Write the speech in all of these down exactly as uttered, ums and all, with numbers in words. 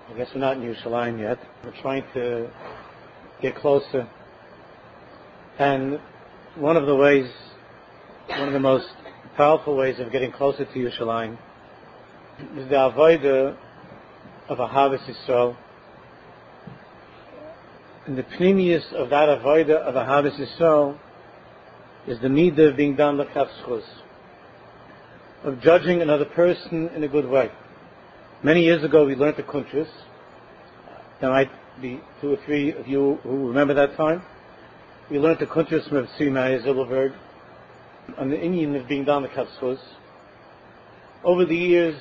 I guess we're not in Yerushalayim yet. We're trying to get closer. And one of the ways, one of the most powerful ways of getting closer to Yerushalayim is the avodah of Ahavas Yisrael. And the pnimius of that avodah of Ahavas Yisrael is the midah of being done l'kav zchus, of judging another person in a good way. Many years ago we learned the kuntrus. There might be two or three of you who remember that time. We learned the kuntrus from Tzvi Meir Zilberberg on the inyan of being done l'kav zchus. Over the years,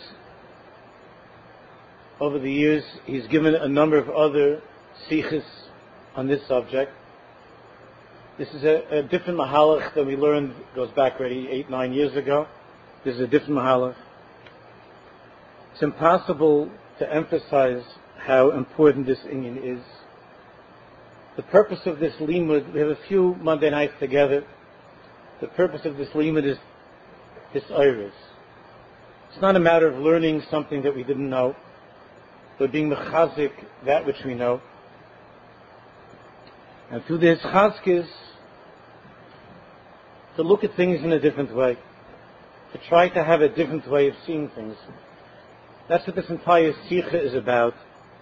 over the years, he's given a number of other sichos on this subject. This is a, a different mahalach than we learned, goes back already eight, nine years ago. This is a different mahalach. It's impossible to emphasize how important this inyan is. The purpose of this limud, we have a few Monday nights together. The purpose of this limud is this iris. It's not a matter of learning something that we didn't know, but being mechazik that which we know. And through this chazkes, to look at things in a different way, to try to have a different way of seeing things. That's what this entire sikha is about.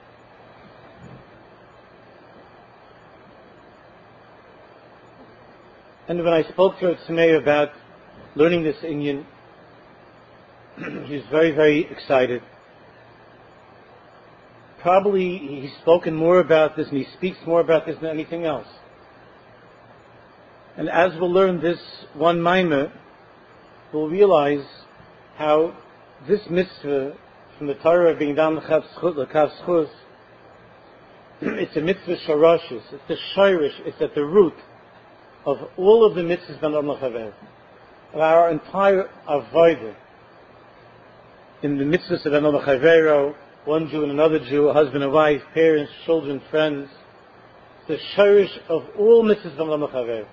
And when I spoke to Tzvi about learning this inyan, he was very, very excited. Probably he's spoken more about this and he speaks more about this than anything else. And as we'll learn this one maimer, we'll realize how this mitzvah from the Torah of being down l'kav zchus, it's a mitzvah sharashis, it's the shirish, it's at the root of all of the mitzvahs ben Adam l'chaver, of our entire avodah in the mitzvahs of ben Adam l'chavero, one Jew and another Jew, a husband and wife, parents, children, friends. The shirish of all mitzvahs ben Adam l'chaver.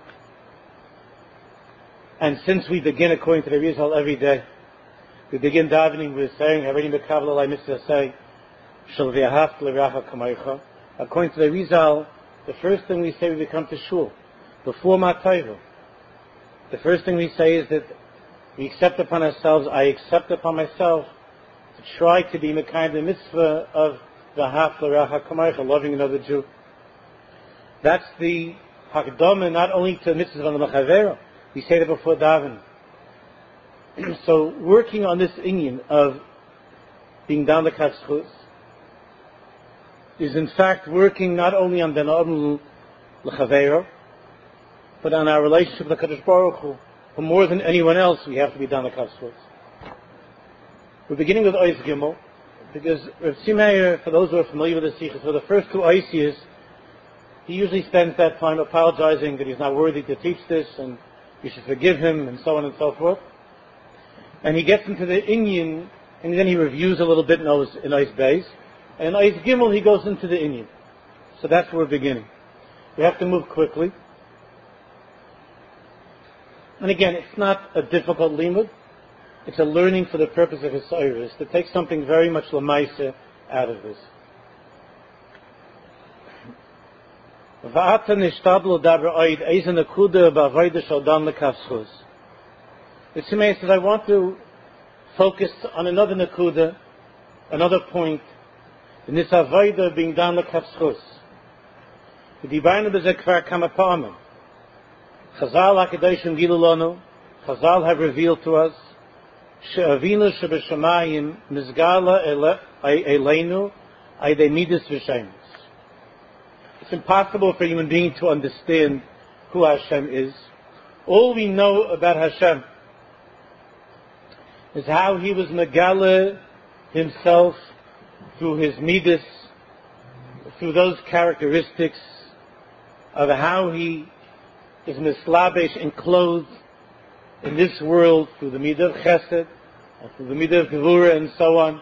And since we begin according to the Rizal every day, we begin davening with saying, "Hareini b'kav l'olai mitzvah say, shel v'ahavta l'reacha kamaycha." According to the Rizal, the first thing we say when we come to shul, before matayva, the first thing we say is that we accept upon ourselves, I accept upon myself, to try to be mekayim the mitzvah of v'ahavta l'reacha kamaycha, loving another Jew. That's the hakdama not only to mitzvahs on the l'chavera. We say that before davening. So working on this inyan of being down the l'kav zchus is in fact working not only on ben adam l'chavero, but on our relationship with the Kadosh Baruch Hu. For more than anyone else, we have to be down the l'kav zchus. We're beginning with Ois Gimel, because Rav Tzvi Meir, for those who are familiar with the Sichos, for the first two Oisias, he usually spends that time apologizing that he's not worthy to teach this, and you should forgive him, and so on and so forth. And he gets into the inyan, and then he reviews a little bit in Ois, in Ois Beis. And in Ois Gimel, he goes into the inyan. So that's where we're beginning. We have to move quickly. And again, it's not a difficult limud. It's a learning for the purpose of his iris, to take something very much lamaisa out of this. V'ata nishtadlu daber oid eisen akuda b'avodah shel dan l'kav zchus. The Tzvi says, I want to focus on another nakuda, another point, in this avodah being dan l'kav zchus. V'dibarnu b'zeh kvar kama pa'amim. Chazal HaKadoshim gilu lanu, Chazal have revealed to us, she'avinu shebeshamayim nizgala eleinu aydei midas v'shemus. It's impossible for a human being to understand who Hashem is. All we know about Hashem is how He was megala Himself through His midas, through those characteristics of how He is mislabesh, enclosed in this world through the midah of chesed, and through the midah of gevura, and so on.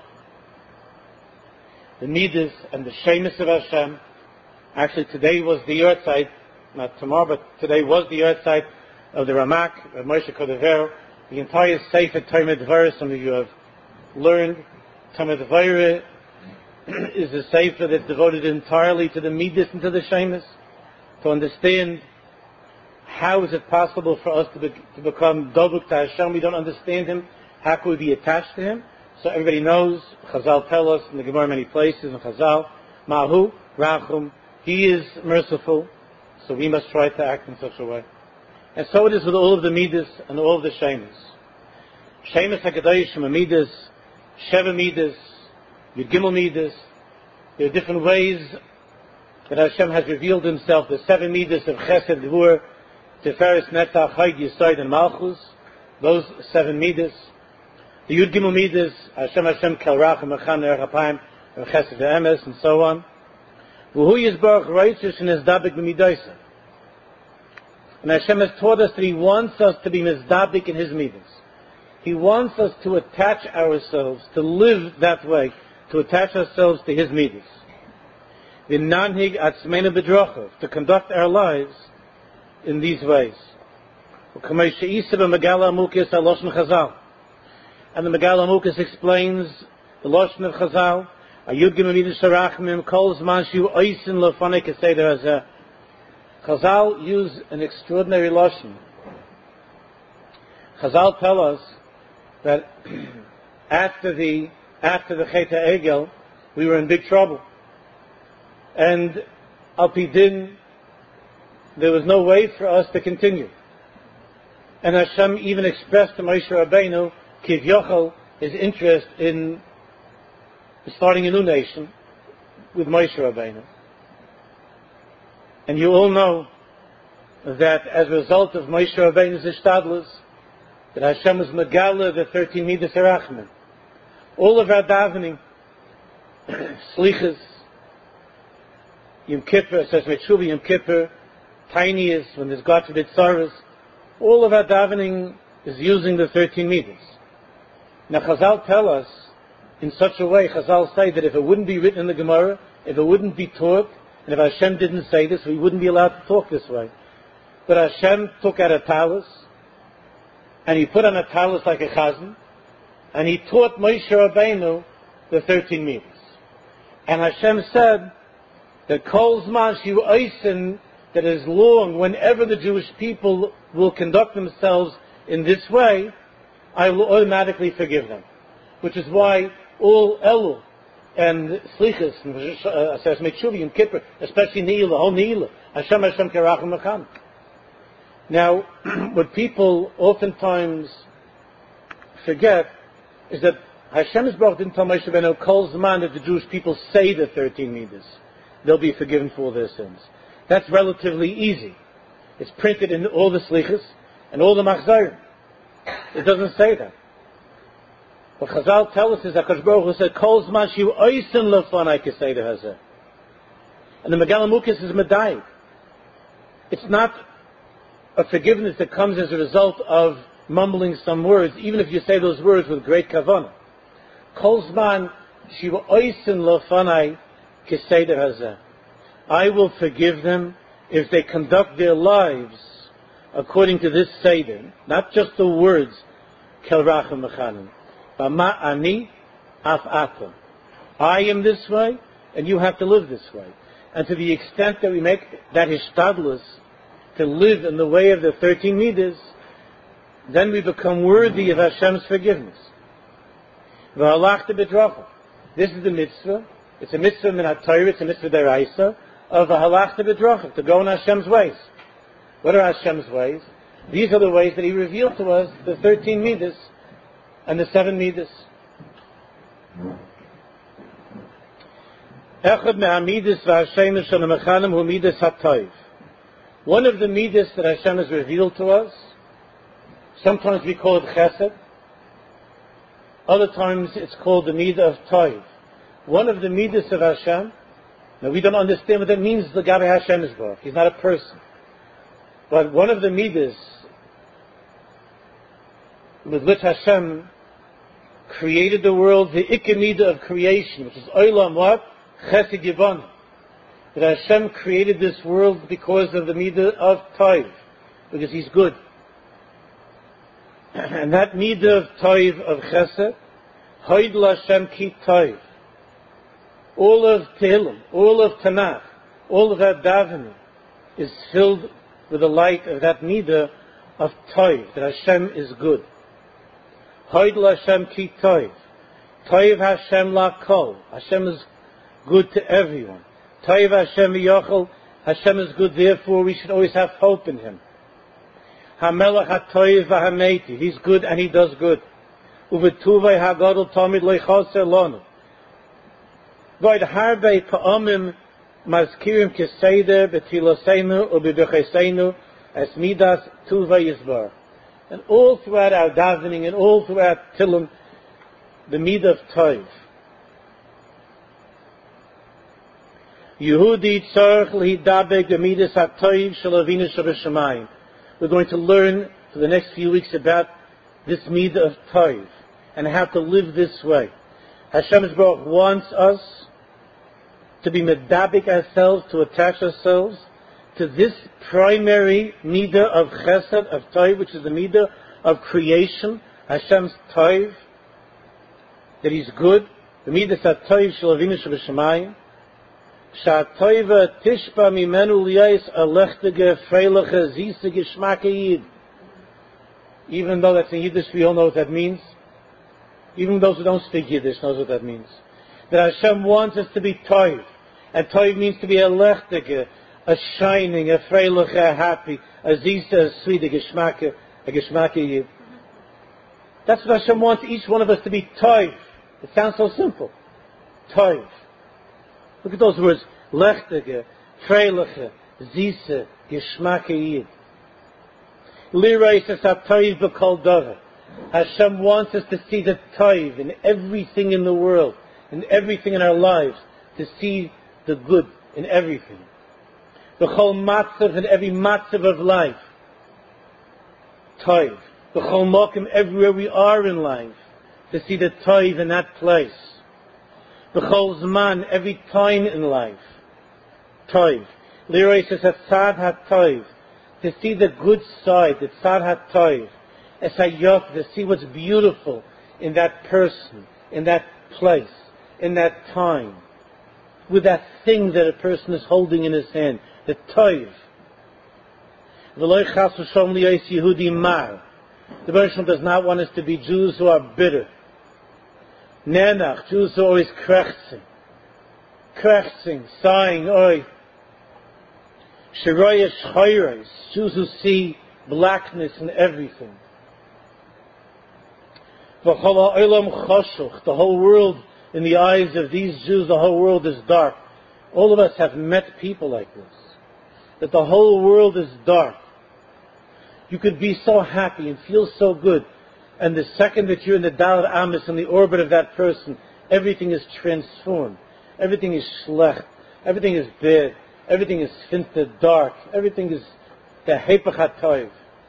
The midas and the shemus of Hashem. Actually, today was the yahrzeit, not tomorrow, but today was the yahrzeit of the Ramak, of Moshe Cordovero. The entire Sefer Talmud Dvarim, some of you have learned, Talmud Dvarim is a sefer that's devoted entirely to the midas and to the shemus, to understand how is it possible for us to, be, to become dobuk to Hashem. We don't understand Him. How can we be attached to Him? So everybody knows, Chazal tell us in the Gemara many places, in Chazal, Mahu, Rachum, He is merciful, so we must try to act in such a way. And so it is with all of the midas and all of the shemus. Shemus HaKadoshim, midas, Sheva midas, Yud Gimel midas. There are different ways that Hashem has revealed Himself. The seven midas of Chesed, Gvur, Tiferes, Netzach, Chod, Yesod, and Malchus. Those seven midas. The Yud Gimel midas, Hashem, Hashem, Kel Racham, Mechan, Erech Apayim, Chesed, Emes, and so on. V'hu Yisbarach Reitzis and Ezdabik b'midaisa. And Hashem has taught us that He wants us to be Mizdabik in His midas. He wants us to attach ourselves, to live that way, to attach ourselves to His midas. V'nanhig atzmeinu b'drachav, to conduct our lives in these ways. And the Megala Amukis explains the Lashon of Chazal. Chazal use an extraordinary Lashon. Chazal tell us that after the after the Chet HaEgel, we were in big trouble. And Al Pi Din, there was no way for us to continue. And Hashem even expressed to Moshe Rabbeinu, Kiv Yochel, his interest in starting a new nation with Moshe Rabbeinu. And you all know that as a result of Moshe Rabbeinu's ishtadlus, that Hashem was megala the thirteen midas harachman. All of our davening, slichas, Yom Kippur, says Metshuva, Yom Kippur, tiniest when there's God forbid sorrows, all of our davening is using the thirteen midas. Now Chazal tell us in such a way, Chazal say that if it wouldn't be written in the Gemara, if it wouldn't be taught, and if Hashem didn't say this, we wouldn't be allowed to talk this way. But Hashem took out a talus, and He put on a talus like a chazan, and He taught Moshe Rabbeinu the thirteen midas. And Hashem said that Kol Zman Shiu Eisen, that is long, whenever the Jewish people will conduct themselves in this way, I will automatically forgive them. Which is why all Elul and Slichas, and Aseret Metshuva, and Kippur, especially Ne'ilah, the whole Ne'ilah, Hashem, Hashem, Kerachim, Mecham. Now, what people oftentimes forget is that Hashem is brought into Moshe Rabbeinu Kol Zman that the Jewish people say the thirteen midas. They'll be forgiven for their sins. That's relatively easy. It's printed in all the Slichas and all the Machzorim. It doesn't say that. What Chazal tell us is that Hakadosh Baruch Hu said, Kol Zman Shiu Oisen Lefanai Keseder Hazeh. And the Megala Mukis is Medayik. It's not a forgiveness that comes as a result of mumbling some words, even if you say those words with great kavanah. Kol Zman Shiu Oisen Lefanai Keseder Hazeh. I will forgive them if they conduct their lives according to this Seder, not just the words, Kel Racham Mechanim. Bama ani af atam. I am this way, and you have to live this way. And to the extent that we make that hishtadlus to live in the way of the thirteen midas, then we become worthy of Hashem's forgiveness. V'halachta b'dracha. This is the mitzvah. It's a mitzvah min ha-Torah, it's a mitzvah deraisa, of v'halachta b'dracha, to go in Hashem's ways. What are Hashem's ways? These are the ways that He revealed to us, the thirteen midas, and the seven midas. Echad me'amidas v'Hashem shel mechanim hu midas ha'toiv. One of the midas that Hashem has revealed to us, sometimes we call it chesed, other times it's called the midah of toiv. One of the midas of Hashem, now we don't understand what that means, the Gabi Hashem is Baruch. He's not a person. But one of the midas with which Hashem created the world, the Ikka midah of creation, which is Olam what? Chesed Yibon. That Hashem created this world because of the midah of Toiv, because He's good. And that midah of Toiv, of Chesed, Hoid Hashem ki Toiv. All of Tehillim, all of Tanakh, all of our davening is filled with the light of that midah of Toiv, that Hashem is good. Hoidl Hashem ki Toiv. Toiv Hashem lakol. Hashem is good to everyone. Toiv Hashem yochel. Hashem is good, therefore we should always have hope in Him. HaMelech HaToiv VaHameiti. He's good and He does good. Uvetuvei HaGadol Tamid Leichaser Lonu. Void Harbe Pa'amim Mazkirim Keseder Betiloseinu Ubebecheseinu As Midas Tuvei Yisbar. And all throughout our davening and all throughout Tillim, the midah of Toiv. Yehudi tzarich lehidabek b'midas ha'toiv shel Avinu shebashamayim. We're going to learn for the next few weeks about this midah of Toiv and how to live this way. Hashem Yisborach wants us to be medabik ourselves, to attach ourselves to this primary midah of Chesed, of Toiv, which is the midah of creation, Hashem's Toiv, that He's good. The midah ha'toiv shel Avinu shebashamayim. Sha'toiva tishpa mimenu liyais alechtige freiliche zise geschmacke yid. Even though that's in Yiddish, we all know what that means. Even those who don't speak Yiddish knows what that means. That Hashem wants us to be Toiv. And Toiv means to be a lechtige, a shining, a freiliche, a happy, a zise, a sweet, a geschmacke, a geschmacke yid. That's what Hashem wants each one of us to be Toiv. It sounds so simple. Toiv. Look at those words. Lechtige, freiliche, zise, geschmacke yid. Lirais es ha-toiv b'kol davar. Hashem wants us to see the toiv in everything in the world, in everything in our lives, to see the good in everything. B'chol matzav, in every matzav of life. Toiv. B'chol mokim, everywhere we are in life, to see the toiv in that place. B'chol zman, every time in life. Toiv. Lirais es ha-tzad ha-toiv. To see the good side, the tzad ha-toiv. Es ha-yof, to see what's beautiful in that person, in that place, in that time. With that thing that a person is holding in his hand. The toiv. V'loi chas v'shom liyos Yehudi mar. The Bereshit does not want us to be Jews who are bitter. Nenach, Jews who are always krechzing. Krechzing, sighing, oi. Sheroya shchayres, Jews who see blackness in everything. V'chol ha'olam choshuch, the whole world, in the eyes of these Jews, the whole world is dark. All of us have met people like this. That the whole world is dark. You could be so happy and feel so good. And the second that you're in the Dalet Amos, in the orbit of that person, everything is transformed. Everything is schlecht. Everything is bad. Everything is finster, dark. Everything is the Hepech HaToiv.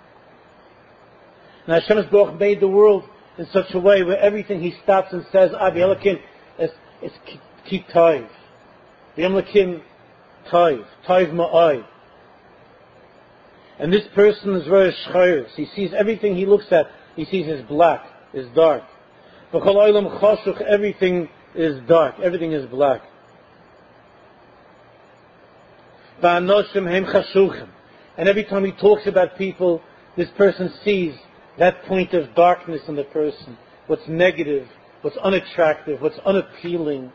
And Hashem Yisborach made the world in such a way where everything He stops and says, Avi Elokim, is ki Toiv. V'yom Elokim Toiv. Toiv ma'oi. And this person is very shchayres. He sees everything he looks at. He sees is black, is dark. V'chol olam choshuch, everything is dark. Everything is black. V'anoshim hem chashuchim. And every time he talks about people, this person sees that point of darkness in the person. What's negative, what's unattractive, what's unappealing.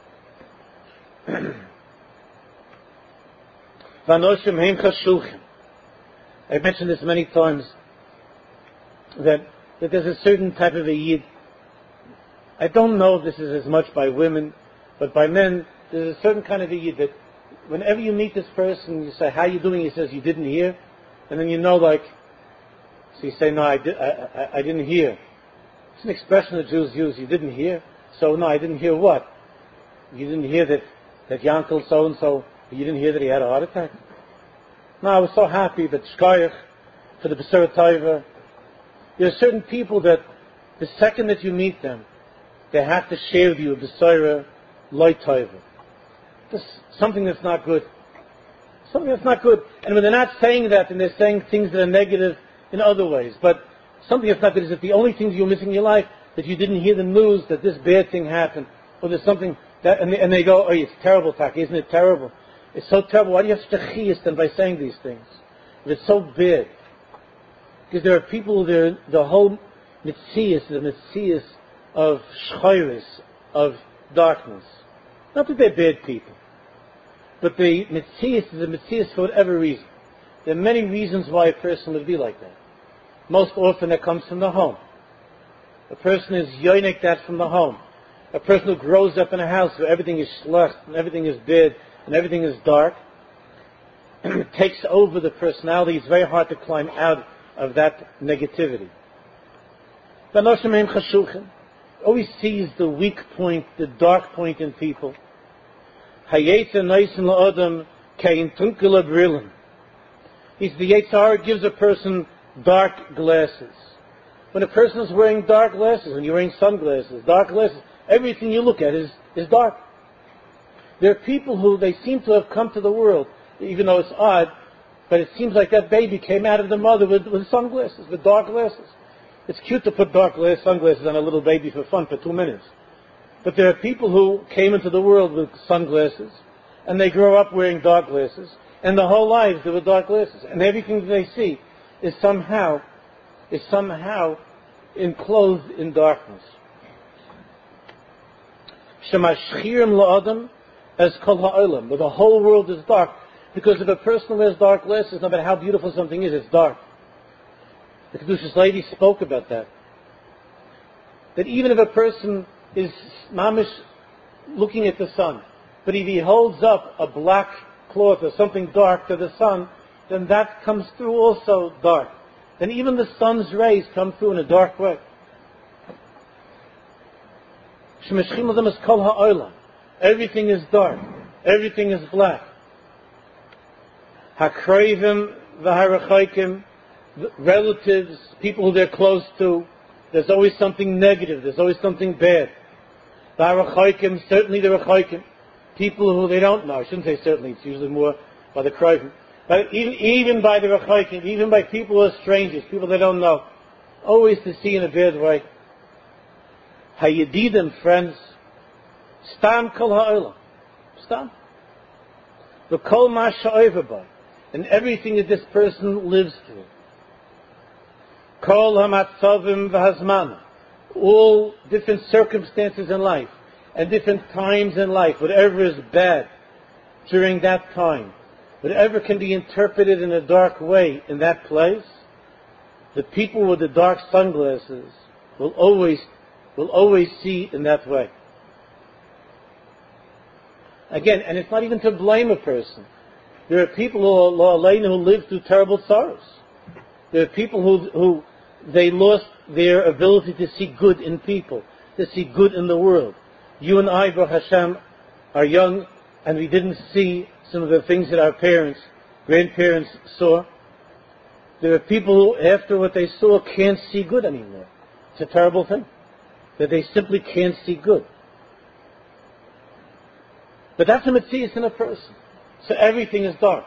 V'anoshim hem chashuchim. I've mentioned this many times, that, that there's a certain type of a yid. I don't know if this is as much by women, but by men, there's a certain kind of a yid that whenever you meet this person, you say, how you doing? He says, you didn't hear? And then you know, like, so you say, no, I, di- I, I, I didn't hear. It's an expression that Jews use, you didn't hear? So, no, I didn't hear what? You didn't hear that, that Yankel so-and-so, you didn't hear that he had a heart attack? No, I was so happy that Shkoyach, for the B'sara Taiva. There are certain people that the second that you meet them, they have to share with you a B'sara Loi Taiva. Just something that's not good. Something that's not good. And when they're not saying that, then they're saying things that are negative in other ways. But something that's not good is that the only things you're missing in your life, that you didn't hear the news that this bad thing happened, or there's something That, and, they, and they go, oh, it's terrible, Tak, isn't it terrible? It's so terrible. Why do you have such a chiyus then by saying these things? If it's so bad. Because there are people, there, the whole mitzias, the mitzias of shchayris, of darkness. Not that they're bad people. But the mitzias is a mitzias for whatever reason. There are many reasons why a person would be like that. Most often that comes from the home. A person is yoinik that from the home. A person who grows up in a house where everything is schlecht and everything is bad and everything is dark, it takes over the personality. It's very hard to climb out of that negativity. Always sees the weak point, the dark point in people. He's the Yetzer Hara gives a person dark glasses. When a person is wearing dark glasses, when you're wearing sunglasses, dark glasses, everything you look at is, is dark. There are people who, they seem to have come to the world, even though it's odd, but it seems like that baby came out of the mother with, with sunglasses, with dark glasses. It's cute to put dark glass, sunglasses on a little baby for fun for two minutes. But there are people who came into the world with sunglasses, and they grow up wearing dark glasses, and their whole lives they were dark glasses. And everything they see is somehow, is somehow enclosed in darkness. Shemashchirim la'adam as kol ha'olam, but the whole world is dark. Because if a person wears dark glasses, no matter how beautiful something is, it's dark. The Kedushas lady spoke about that. That even if a person is mamish looking at the sun, but if he holds up a black cloth or something dark to the sun, then that comes through also dark. Then even the sun's rays come through in a dark way. Everything is dark. Everything is black. Hakrayvim v'harachaykim, relatives, people who they're close to, there's always something negative, there's always something bad. V'harachaykim, certainly the rachaykim, people who they don't know. I shouldn't say certainly, it's usually more by the krayvim. But even, even by the rachaykim, even by people who are strangers, people they don't know, always to see in a bad way. Hayedidim, friends, stam kol ha'olam, stam. The kol ma sha'over, and everything that this person lives through. Kol ha'matzavim v'hazman, all different circumstances in life, and different times in life, whatever is bad during that time, whatever can be interpreted in a dark way in that place, the people with the dark sunglasses will always, will always see in that way. Again, and it's not even to blame a person. There are people who, who live through terrible sorrows. There are people who, who they lost their ability to see good in people, to see good in the world. You and I, Baruch Hashem, are young, and we didn't see some of the things that our parents, grandparents saw. There are people who, after what they saw, can't see good anymore. It's a terrible thing, that they simply can't see good. But that's a mitzias in a person. So everything is dark.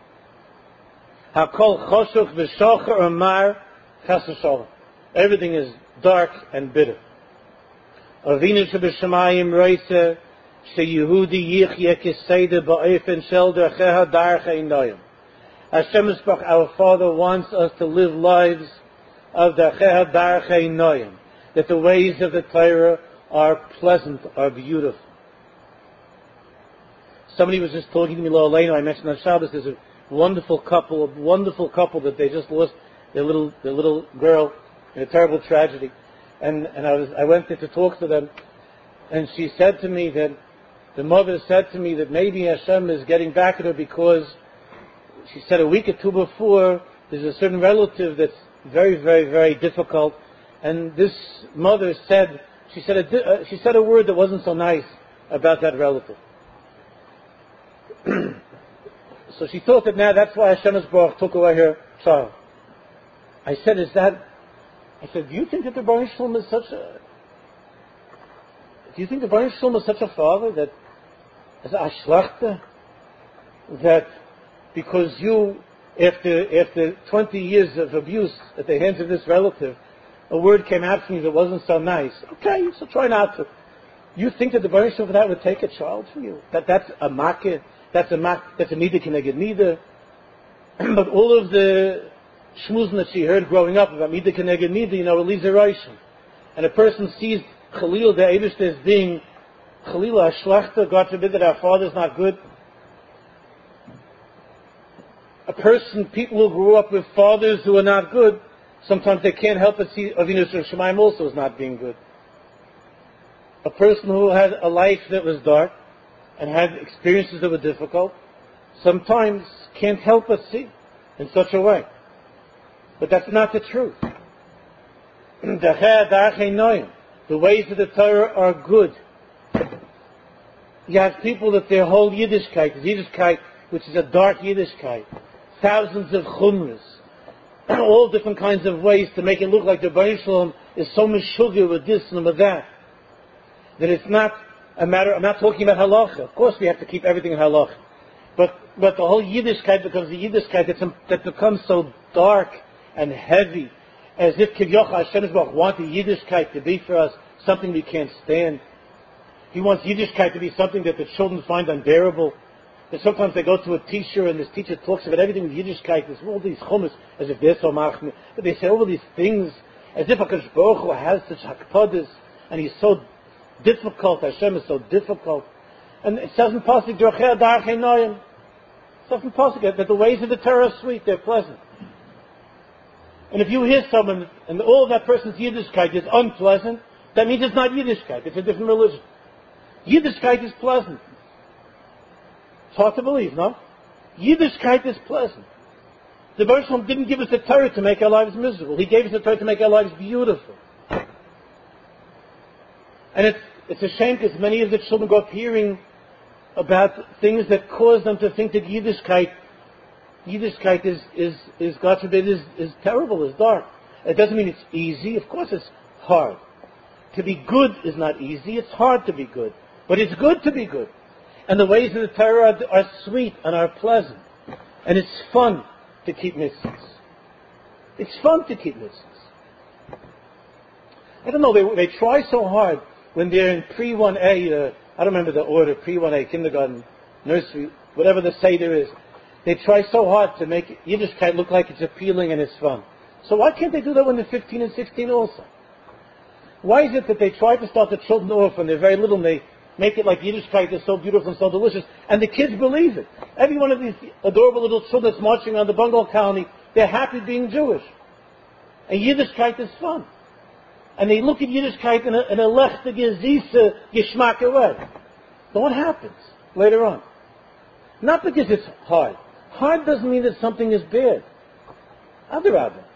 Hakol choshuch v'shocher amar chas v'sholem. Everything is dark and bitter. Avinu sheb'shamayim roitze sheyehudi yichye kiseda ba'ofen shel dercheha darcha inoyim. Hashem Yisparach, our Father, wants us to live lives of dercheha darcha inoyim, that the ways of the Torah are pleasant, are beautiful. Somebody was just talking to me, Lo Aleinu, I mentioned on Shabbos, there's a wonderful couple, a wonderful couple that they just lost their little, their little girl in a terrible tragedy. And, and I was, I went there to talk to them, and she said to me that, the mother said to me that maybe Hashem is getting back at her because, she said a week or two before, there's a certain relative that's very, very, very difficult, and this mother said, she said a, uh, she said a word that wasn't so nice about that relative. So she thought that now that's why Hashem Yisparach took away her child. I said, is that, I said, do you think that the Baruch Shalom is such a, do you think the Baruch Shalom is such a father that, as a shlachter, that because you, after, after twenty years of abuse at the hands of this relative, a word came out from you that wasn't so nice. Okay, so try not to. You think that the Baruch of that would take a child from you? That that's a makeh, that's a mak, that's a nida keneged nida. But all of the shmuzn that she heard growing up about nida keneged nida, you know, it leaves a reishon. And a person sees Chalil the Eibush as being Chalil Ashlachta, God forbid that our father's not good. A person, people who grew up with fathers who are not good, sometimes they can't help but see Avinu Shemaim also as not being good. A person who had a life that was dark and had experiences that were difficult, sometimes can't help but see in such a way. But that's not the truth. The ways of the Torah are good. You have people that their whole Yiddishkeit is Yiddishkeit, which is a dark Yiddishkeit. Thousands of chumras, all different kinds of ways to make it look like the Baruch Shalom is so meshugah with this and with that, that it's not a matter. I'm not talking about halacha. Of course, we have to keep everything in halacha, but but the whole Yiddishkeit becomes the Yiddishkeit that's, that becomes so dark and heavy, as if Kivyocha Hashem wants the Yiddishkeit to be for us something we can't stand. He wants Yiddishkeit to be something that the children find unbearable. That sometimes they go to a teacher and this teacher talks about everything with Yiddishkeit. There's all these chumas as if they're so machmir. But they say all these things as if HaKadosh Baruch Hu has such hakpadas and he's so difficult. Hashem is so difficult. And it says in Pasuk Drochei Darchei Noyim. It says in Pasuk that the ways of the Torah are sweet. They're pleasant. And if you hear someone and all of that person's Yiddishkeit is unpleasant, that means it's not Yiddishkeit. It's a different religion. Yiddishkeit is pleasant. It's hard to believe, no? Yiddishkeit is pleasant. The Baruch Shalom didn't give us a Torah to make our lives miserable. He gave us a Torah to make our lives beautiful. And it's it's a shame because many of the children go up hearing about things that cause them to think that Yiddishkeit, Yiddishkeit is, is, is God forbid, is, is terrible, is dark. It doesn't mean it's easy. Of course it's hard. To be good is not easy. It's hard to be good. But it's good to be good. And the ways of the Torah are, are sweet and are pleasant. And it's fun to keep mitzvahs. It's fun to keep mitzvahs. I don't know, they, they try so hard when they're in pre one A, uh, I don't remember the order, pre one A, kindergarten, nursery, whatever the Seder is. They try so hard to make Yiddishkeit look like it's appealing and it's fun. So why can't they do that when they're fifteen and sixteen also? Why is it that they try to start the children off when they're very little and they make it like Yiddishkeit is so beautiful and so delicious, and the kids believe it. Every one of these adorable little children that's marching around the bungalow colony, they're happy being Jewish. And Yiddishkeit is fun. And they look at Yiddishkeit in a, in a lechte gezisa geschmack way. But what happens later on? Not because it's hard. Hard doesn't mean that something is bad. Adarabah.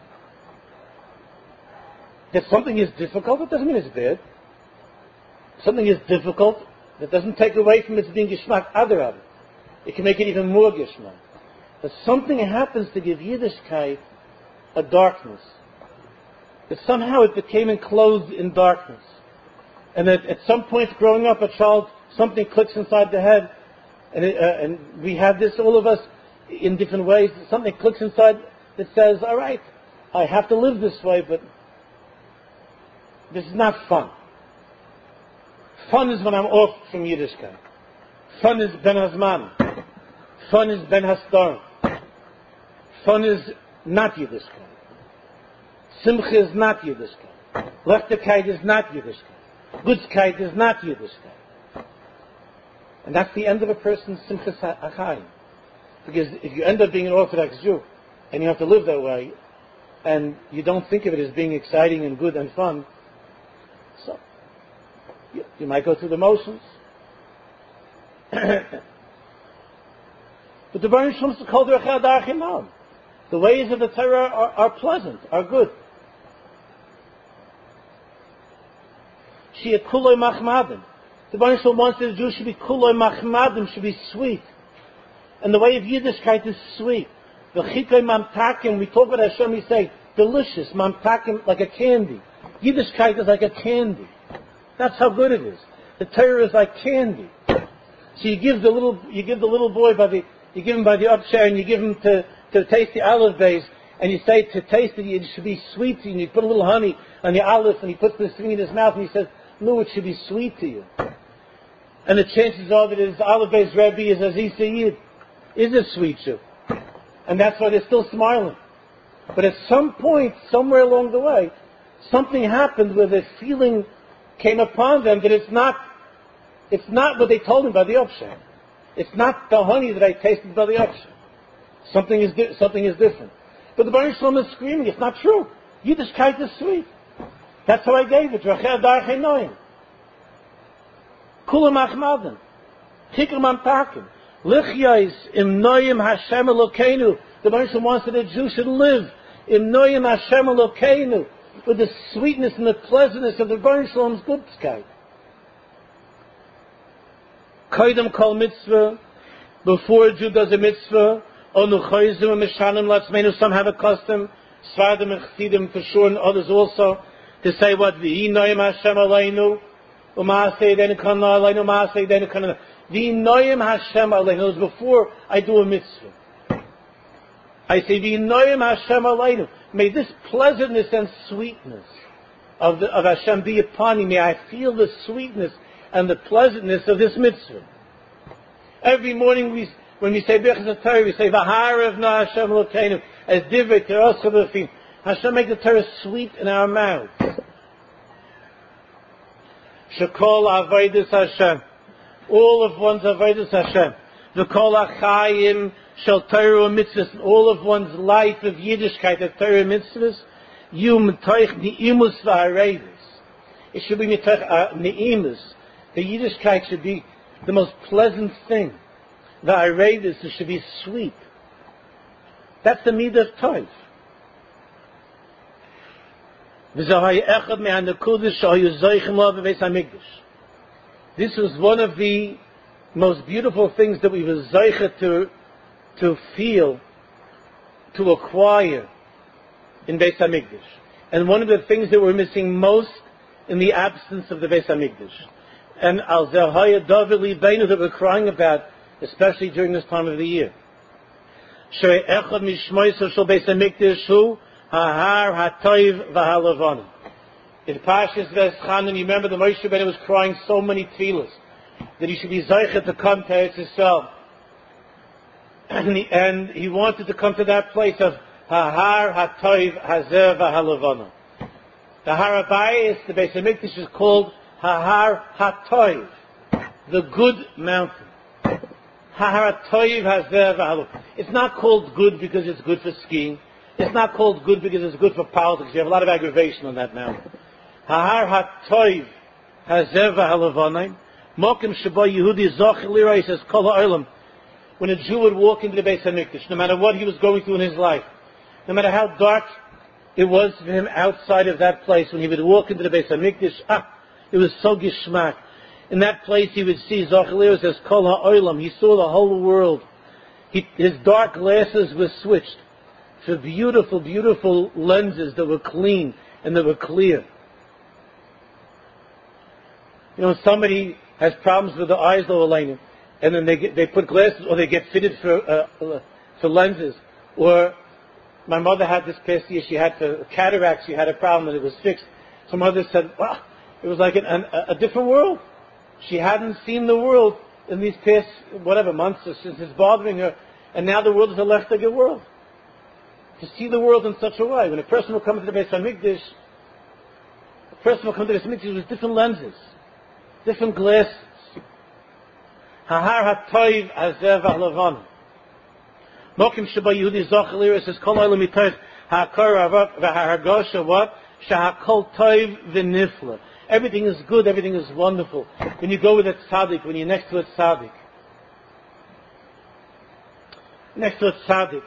That something is difficult, it doesn't mean it's bad. Something is difficult, that doesn't take away from its being geschmack. Adarabah. It can make it even more geschmack. But something happens to give Yiddishkeit a darkness. That somehow it became enclosed in darkness. And that at some point growing up, a child, something clicks inside the head. And, it, uh, and we have this, all of us, in different ways. Something clicks inside that says, all right, I have to live this way, but this is not fun. Fun is when I'm off from Yiddishkeit. Fun is Ben Hazman. Fun is Ben Hastar. Fun is not Yiddishkeit. Simcha is not Yiddishkeit. Lechtigkeit is not Yiddishkeit. Gudskeit is not Yiddishkeit. And that's the end of a person's Simchas HaChaim. Because if you end up being an Orthodox Jew, and you have to live that way, and you don't think of it as being exciting and good and fun, so you, you might go through the motions. But the Baruch Shalom is called the The ways of the Torah are, are pleasant, are good. Shia kuloi machmadim. The Baruch Shalom wants that the Jew should be kuloi machmadim, should be sweet. And the way of Yiddishkeit is sweet. The chikoi mamtakim, we talk about Hashem, we say, delicious, mamtakim, like a candy. Yiddishkeit is like a candy. That's how good it is. The Torah is like candy. So you give the little, you give the little boy by the, you give him by the upshare, and you give him to, to taste the olive base, and you say to taste it, it should be sweet, and you put a little honey on the olive, and he puts this thing in his mouth, and he says, No, it should be sweet to you. And the chances of it is, Aleph Beis Rebbe is Aziz Sayyid. Is it sweet to you? And that's why they're still smiling. But at some point, somewhere along the way, something happened where the feeling came upon them that it's not, it's not what they told me by the Upsham. It's not the honey that I tasted by the Upsham. Something is di- something is different. But the Baruch Shalom is screaming, it's not true. Yiddishkeit is sweet. That's how I gave it. Rachel Darchei Noim. Kulam Achmadim. Chikr Mamtakim. Lichyais im Noim Hashem Elokeinu. The Baruch Shalom wants that a Jew should live im Noim Hashem Elokeinu, with the sweetness and the pleasantness of the Baruch Shalom's Goodkeit. Koidem Kol Mitzvah. Before a Jew does a mitzvah, Onu Choyzim and Mishanim Latzmeinu, some have a custom, Svardim and Chsidim for sure, and others also, to say what? V'hi Noim Hashem Aleinu, U'maaseh Yedenu Kana Aleinu, U'maaseh Yedenu Kana. V'hi Noim Hashem Aleinu. It was before I do a mitzvah. I say, V'hi Noim Hashem Aleinu. May this pleasantness and sweetness of, the, of Hashem be upon me. May I feel the sweetness and the pleasantness of this mitzvah. Every morning we, when we say Birchas Torah, we say, V'harav na Hashem Elokeinu, as divrei Torah b'fim. Hashem make the Torah sweet in our mouths. Shekol avodas Hashem. All of one's avodas Hashem. V'kol achayim shel Torah mitzvahs. All of one's life of Yiddishkeit, of Torah mitzvahs. Yum toich ni'imus v'harevis. It should be mitoich ni'imus. The Yiddishkeit should be the most pleasant thing. The Arevis, it should be sweet. That's the midah of Toiv. This was one of the most beautiful things that we were zeicha to, to feel, to acquire in Beis HaMikdash. And one of the things that we're missing most in the absence of the Beis HaMikdash. And al zehaya davar libeinu that we're crying about, especially during this time of the year. Shrei echad mishmoiso shel Beis HaMikdash hu hahar hatoiv v'halavana. In Parshas Veschanan, you remember the Moshe Rabbeinu was crying so many tefillos that he should be zeicha to come to Eretz Yisrael, and he, and he wanted to come to that place of hahar hatoiv hazer v'halavana. The Har Habayis, the Beis HaMikdash, is called Hahar HaToiv, the good mountain. Hahar HaToiv Hazer V'Halu. It's not called good because it's good for skiing. It's not called good because it's good for politics. You have a lot of aggravation on that mountain. Hahar HaToiv Hazer V'Halu. Mokim Sheba Yehudi Zoch Lirah says Kol HaOlam. When a Jew would walk into the Beis HaMikdash, no matter what he was going through in his life, no matter how dark it was for him outside of that place, when he would walk into the Beis HaMikdash, ah, it was so gishmak. In that place he would see, Zochaliah says, Kol HaOlam. He saw the whole world. He, his dark glasses were switched for beautiful, beautiful lenses that were clean and that were clear. You know, somebody has problems with the eyes, and then they get, they put glasses, or they get fitted for uh, for lenses. Or my mother had this past year. She had for cataracts. She had a problem and it was fixed. So mother said, "Wow." It was like an, an, a different world. She hadn't seen the world in these past, whatever, months or since it's bothering her. And now the world is a leftige world. To see the world in such a way. When a person will come to the Beis HaMikdash, a person will come to the Beis HaMikdash with different lenses, different glasses. Hahar HaToiv Hazer V'Halavana. Mokim Sheba Yehudi Zochaliah says, Kol HaOlam Mitoich HaKor V'Haragosha, what? Shahakol Toiv V'Nifla. Everything is good, everything is wonderful. When you go with a tzaddik, when you're next to a tzaddik. Next to a tzaddik.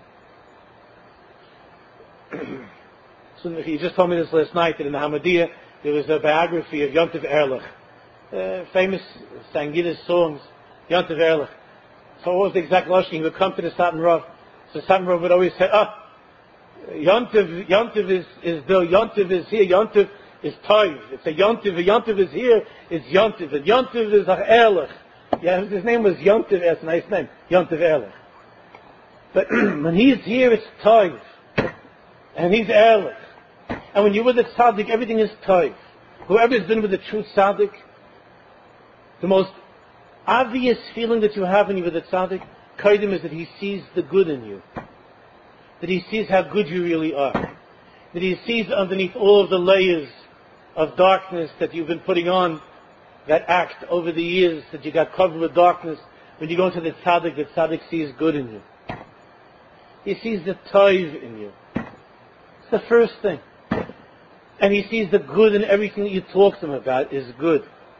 So he just told me this last night, that in the Hamadiyah, there was a biography of Yontiv Erlich. Uh, famous Sangidus songs, Yontiv Erlich. So what was the exact lashon? He would come to the Satan Rav. So Satan Rav would always say, oh, Yontiv, Yontiv is, is the, Yontiv is here, Yontiv is Toiv. It's a Yontiv, a Yontiv is here, it's Yontiv. And Yontiv is Erlich. Yeah, his name was Yontiv, that's a nice name, Yontiv Erlich. But when he's here, it's Toiv. And he's Erlich. And when you're with the tzaddik, everything is Toiv. Whoever has been with a true tzaddik, the most obvious feeling that you have when you're with a tzaddik, kaidim, is that he sees the good in you. That he sees how good you really are. That he sees underneath all of the layers of darkness that you've been putting on, that act over the years, that you got covered with darkness. When you go into the tzaddik, the tzaddik sees good in you. He sees the toiv in you. It's the first thing. And he sees the good in everything that you talk to him about is good.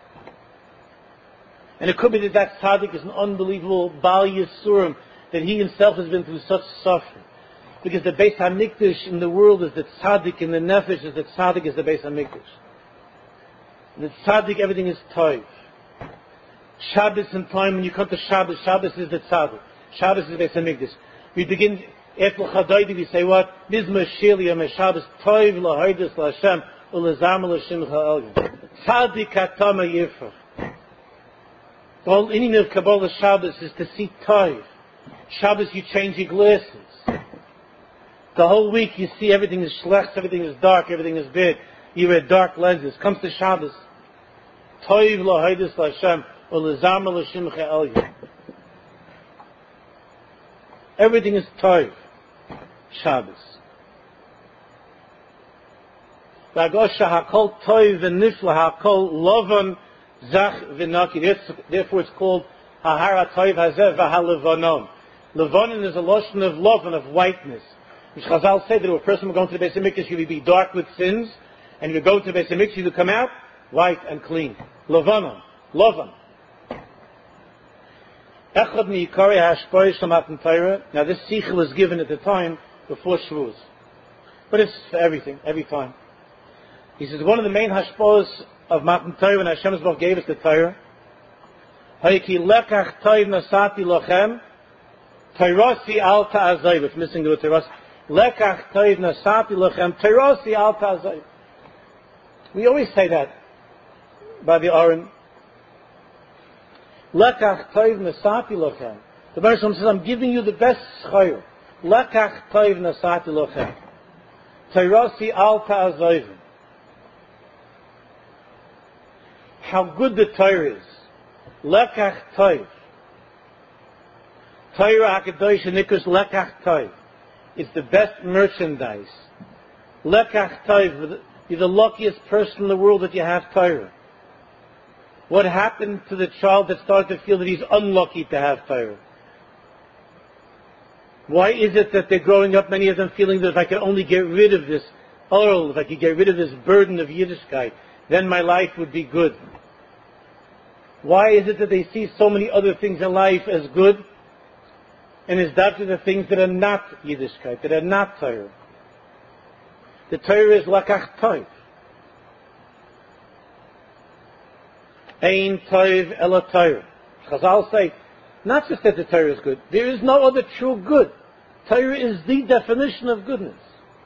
And it could be that that tzaddik is an unbelievable Baal Yisurim, that he himself has been through such suffering. Because the Beis HaMikdash in the world is the tzaddik, in the nefesh is the tzaddik, is the Beis HaMikdash. The tzaddik, everything is toiv. Shabbos and time, when you come to Shabbos, Shabbos is the tzaddik. Shabbos is the Beis HaMikdash. We begin, after Chadaydi, we say what? Mizmor Shir Yom Shabbos, toiv lahodos laHashem, ulezam l'shimcha elyon. Tzaddik hatama yifrach. The whole meaning of Kabbalah Shabbos is to see toiv. Shabbos, you change your glasses. The whole week you see everything is schlecht, everything is dark, everything is bad. You wear dark lenses. Comes to Shabbos. Toiv lahodos laHashem, ulezam l'shimcha elyon. Everything is toiv. Shabbos. V'agosha hakol toiv v'nifla hakol lovan zach v'naki. Therefore it's called hahara toiv hazeh v'halevanon. Levanon is a lotion of lovan, of whiteness. Which Chazal said that if a person would go into the Beis HaMikdash, he would be dark with sins, and he would go to the Beis HaMikdash, he would come out white and clean. Levanon. Lovan. Echad mi'ikari ha'ashpoi shel Matan Torah. Now this sikha was given at the time before Shavuos. But it's for everything, every time. He says, one of the main hashpos of Matan Torah, when Hashem Yisborach gave us the Torah, Hayki lekach toiv nasati lochem, Torasi al ta'azayv. It's missing the word Torasi. Lekach toiv nasati lochem, Torasi al ta'azayv. We always say that by the Aron. Lekach toiv nasati lochem. The Baruch Shalom says, I'm giving you the best schayr. Lekach toiv nasati lochem. Torasi al ta'azayv. How good the Torah is. Lekach toiv. Torah HaKadosh Nikus Lekach toiv. It's the best merchandise. Lekach toiv. You're the luckiest person in the world that you have Torah. What happened to the child that started to feel that he's unlucky to have Torah? Why is it that they're growing up, many of them feeling that if I could only get rid of this oil, if I could get rid of this burden of Yiddishkeit, then my life would be good? Why is it that they see so many other things in life as good, and is that to the things that are not Yiddishkeit, that are not Torah? The Torah is Lekach toiv. Ein toiv ela Torah. Chazal say, not just that the Torah is good, there is no other true good. Torah is the definition of goodness.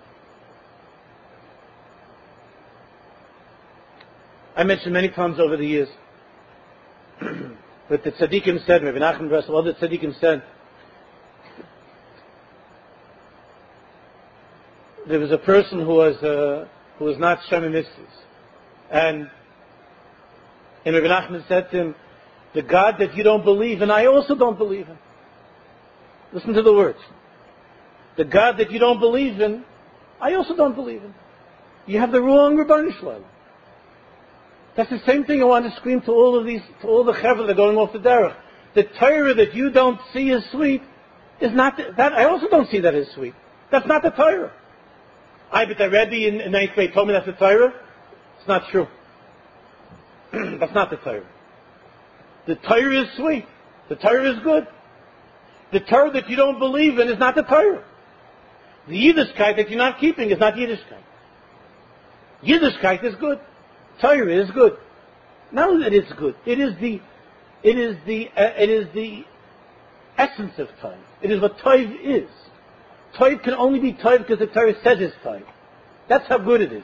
I mentioned many times over the years, but the tzaddikim said, Rabbi Nachman Breslau, all the tzaddikim said, there was a person who was uh, who was not Shema Mitzvahs, and and Rabbi Nachman said to him, the God that you don't believe in, I also don't believe in. Listen to the words. The God that you don't believe in, I also don't believe in. You have the wrong Rebbeinu Shalom. That's the same thing I want to scream to all of these, to all the chevra that are going off the derech. The Torah that you don't see as sweet is not the, that. I also don't see that as sweet. That's not the Torah. I but the Rebbe in, in ninth grade told me that's the Torah. It's not true. That's not the Torah. The Torah is sweet. The Torah is good. The Torah that you don't believe in is not the Torah. The Yiddishkeit that you're not keeping is not Yiddishkeit. Yiddishkeit is good. Torah is good. Not that it's good. It is the, it is the, uh, it is the essence of Torah. It is what Torah is. Torah can only be Torah because the Torah says it's Torah. That's how good it is.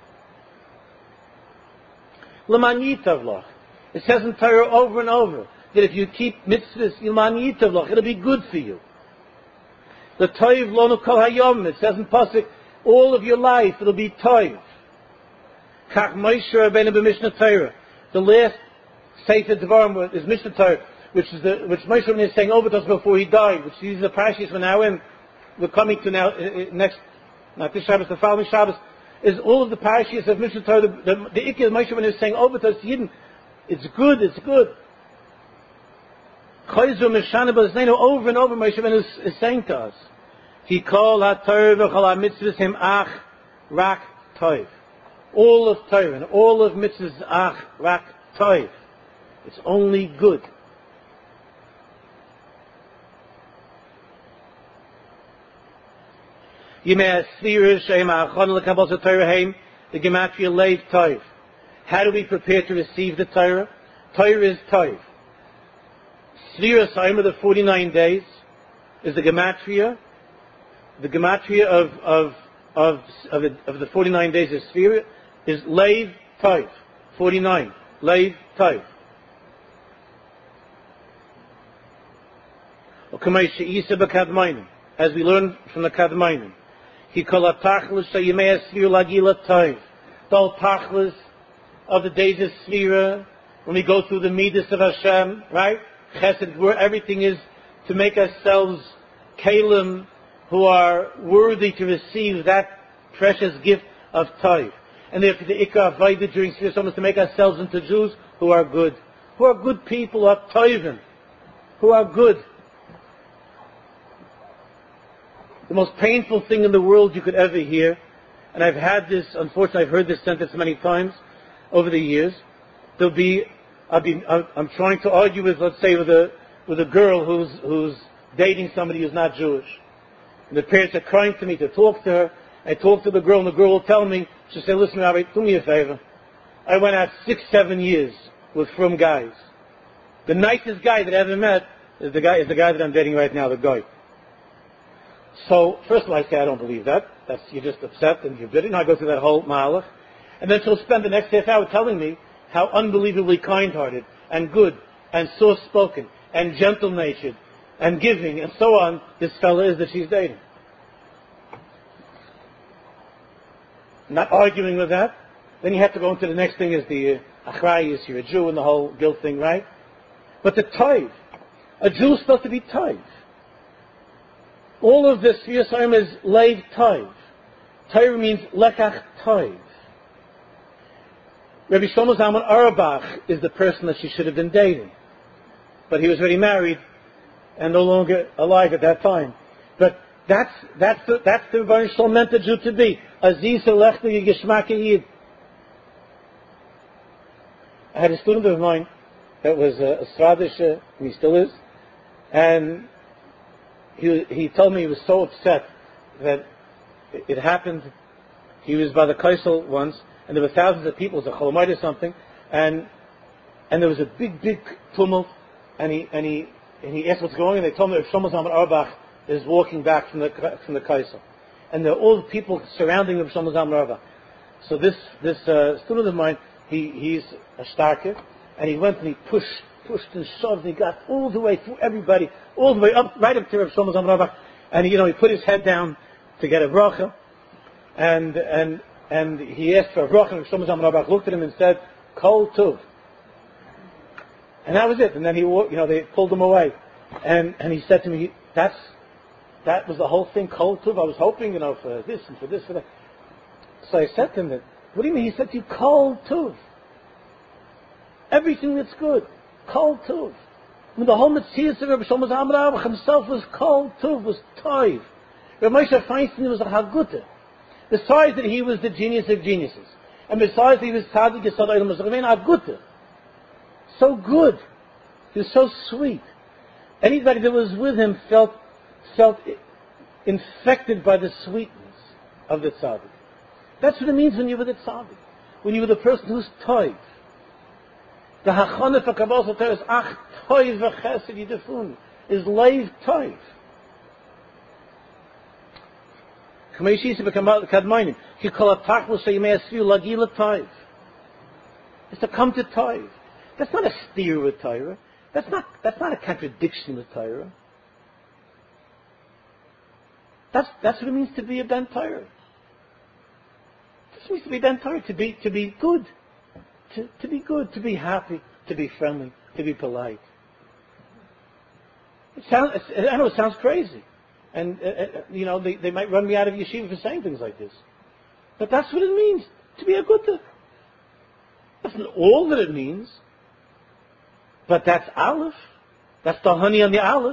L'man yitav lach. It says in Torah over and over that if you keep mitzvahs, l'man yitav lach, it'll be good for you. The toiv lonu kol hayom. It says in pasuk, all of your life it'll be toiv. Kach Moshe Rabbeinu b'Mishnah Torah. The last Sefer Devarim is Mishnah Torah, which is the which Moshe Rabbeinu is saying over to us before he died. Which these are the parashas we're now in. We're coming to now uh, next, not this Shabbos, the following Shabbos, is all of the parashas of Mishnah Torah. The the, the Ikki Moshe Rabbeinu is saying over to us, Yidden, it's good, it's good. Chayzu Meshana B'Zneinu, over and over Moshe Rabbeinu is, is saying to us, He called HaTorah v'chol HaMitzvahs him ach rak toiv. All of Torah and all of mitzvahs ach rak toiv. It's only good. Yimei Asvira Shem Ha'achon L'Kabos HaTorah Heim, the Gematria Leiv Toiv. How do we prepare to receive the Torah? Torah is Toiv. Svira Saima, the forty-nine days, is the Gematria. The Gematria of, of, of, of, the, of the forty-nine days of Svira is Leiv Toiv. forty-nine. Leiv Toiv. As we learn from the Kadmainim. He called Tachlis Shayimei Svira Lagila Toiv. The whole Tachlis of the days of Svira, when we go through the Midas of Hashem, right? Chesed, where everything is to make ourselves Kalim who are worthy to receive that precious gift of Toiv. And therefore the Ikar Avaida during Svira Soma is to make ourselves into Jews who are good. Who are good people, who are Toivim. Who are good. The most painful thing in the world you could ever hear, and I've had this, unfortunately I've heard this sentence many times over the years, there'll be, I'll be I'm trying to argue with, let's say, with a, with a girl who's, who's dating somebody who's not Jewish. And the parents are crying to me to talk to her. I talk to the girl, and the girl will tell me, she'll say, listen, Rabbi, do me a favor. I went out six, seven years with frum guys. The nicest guy that I ever met is the guy, is the guy that I'm dating right now, the guy. So, first of all, I say I don't believe that. That's, you're just upset and you're bitter. And I go through that whole malach. And then she'll spend the next half hour telling me how unbelievably kind-hearted and good and soft-spoken and gentle-natured and giving and so on this fella is that she's dating. Not arguing with that. Then you have to go into the next thing is the uh, achrai, is you're a Jew and the whole guilt thing, right? But the toiv. A Jew is supposed to be toiv. All of this Yisayim is leiv toiv. Toiv means lekach toiv. Rabbi Shlomo Zalman Auerbach is the person that she should have been dating. But he was already married and no longer alive at that time. But that's, that's the, that's the Rebbeinu Shalom meant the Jew to be. Aziz Elechta Yishmak Yid. I had a student of mine that was a, a Sradish, uh, and he still is, and he, he told me he was so upset that it, it happened. He was by the Kaisel once, and there were thousands of people, it was a Cholomite or something, and and there was a big, big tumult, and he and he and he asked what's going on, and they told me that Shlomo Zalman Auerbach is walking back from the from the Kaisel, and there are all the people surrounding Rav Shlomo Zalman Auerbach. So this this uh, student of mine, he he's a starker, and he went and he pushed, pushed and shoved, and he got all the way through everybody, all the way up, right up to Rav Shlomo Zalman Auerbach, and he, you know, he put his head down to get a bracha, and and and he asked for a bracha, and Rav Shlomo Zalman Auerbach looked at him and said, "Kol Tuv," and that was it. And then he, you know, they pulled him away, and and he said to me, "That's that was the whole thing, Kol Tuv. I was hoping, you know, for this and for this for that." So I said to him, "What do you mean?" He said to you, "Kol Tuv. Everything that's good, Kol Tuv." I mean, the whole Metzias of Rabbi Shlomo Zalman Auerbach himself was Kol Tuv, was Toiv. Rabbi Moshe Feinstein was a Hagutta. Besides that he was the genius of geniuses, and besides that he was Tzaddik Yesod Olam, was remain Hagutta. So good. He was so sweet. Anybody that was with him felt felt infected by the sweetness of the Tzaddik. That's what it means when you're with the Tzaddik. When you're with a person who's Toiv. The Hachana for Kabbalah Soter is Ach Toiv v'Chesed Yidefun, is Leiv Toiv. It's to come to Toiv. That's not a steer with Torah. That's not, that's not a contradiction with Torah. That's, that's what it means to be a Ben Torah. This means to be then tired, to be, to be good. To, to be good, to be happy, to be friendly, to be polite. It sounds, I know it sounds crazy. And, uh, uh, you know, they, they might run me out of yeshiva for saying things like this. But that's what it means, to be a good thing. That's not all that it means. But that's Aleph. That's the honey on the Aleph.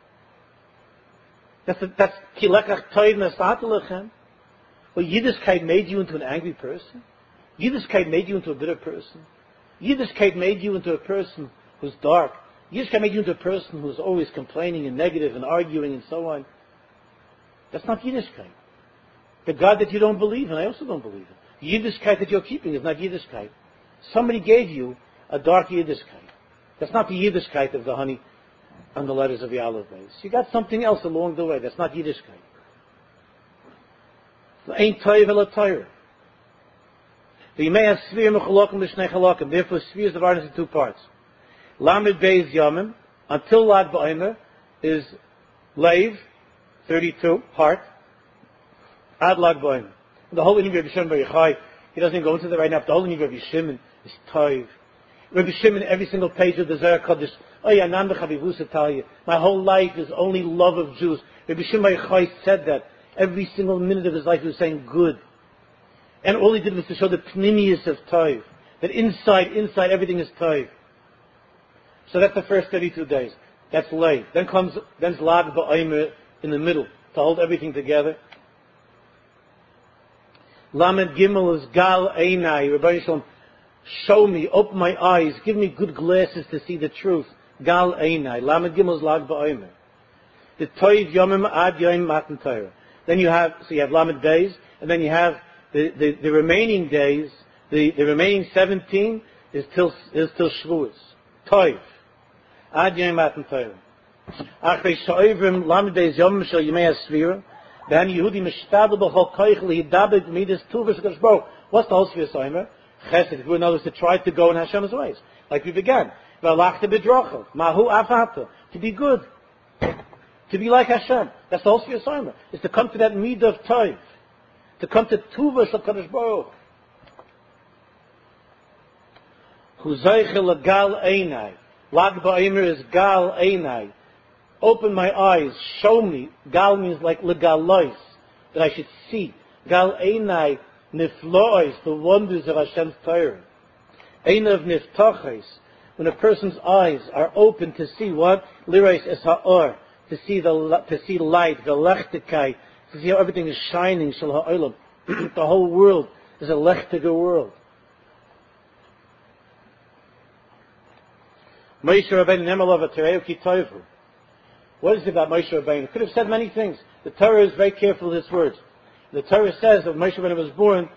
That's the, that's kilekach toiv nasatalechem. Well, Yiddishkeit made you into an angry person. Yiddishkeit made you into a bitter person. Yiddishkeit made you into a person who's dark. Yiddishkeit made you into a person who's always complaining and negative and arguing and so on. That's not Yiddishkeit. The God that you don't believe in, I also don't believe in. The Yiddishkeit that you're keeping is not Yiddishkeit. Somebody gave you a dark Yiddishkeit. That's not the Yiddishkeit of the honey on the letters of the Aleph base. You got something else along the way. That's not Yiddishkeit. Ain't toiv ela Torah. The may have sphere mechalokim l'shnei chalokim. Therefore, sphere is divided into two parts. Lamed Beis Yomim until Lag BaOmer is Leiv, thirty-two part. Ad Lag BaOmer. The whole inyan of Rabbi Shimon Bar Yochai, he doesn't go into that right now. But the whole inyan of Rabbi Shimon is toiv. Rabbi Shimon, every single page of the Zohar Kodesh, oh yeah, nan b'chavivus tell you, my whole life is only love of Jews. Rabbi Shimon Bar Yochai said that. Every single minute of his life he was saying good. And all he did was to show the pnimius of Toiv. That inside, inside everything is Toiv. So that's the first thirty-two days. That's Lay. Then comes, then's Lag BaOmer in the middle, to hold everything together. Lamed Gimel is Gal Einai. Rabbi Shalom, show me, open my eyes, give me good glasses to see the truth. Gal Einai. Lamed Gimel is Lag BaOmer. The Toiv Yomim Ad Yom Matan Torah. Then you have, so you have Lamed days, and then you have the, the, the remaining days, the, the remaining seventeen is till, is till Shavuos. Toiv. Ad Yom Matan Torah. Achrei Sha'ivrim Lamed days Yom Shal Yemei HaSvira, then Yehudi Mishtadel B'chol Koich L'Yidabed Midas Tuvah Sh'Kadosh Baruch. What's the whole Svir Soimer? Chesed. In other words, to try to go in Hashem's ways. Like we began. V'alachta b'drochel. Mahu afata. To be good. To be like Hashem. That's the whole Sfir Soimer. Is to come to that Midah of Toiv. To come to Tuvah Shel Kadosh Baruch. Hu Zeichel Gal Einai. Lag BaOmer is Gal Einai. Open my eyes. Show me. Gal means like Legalois. That I should see. Gal Einai Niflois. The wonders of Hashem's Torah. Einav Niftoches. When a person's eyes are open to see what? Lirais es ha'or. To see the to see light, the lechtigkeit, to see how everything is shining, shel ha'olam. The whole world is a lechtiger world. Moshe Rabbeinu Nemalav Tereu Ki Toivu. What is it about Moshe Rabbeinu? He could have said many things. The Torah is very careful with its words. The Torah says that Moshe Rabbeinu was born.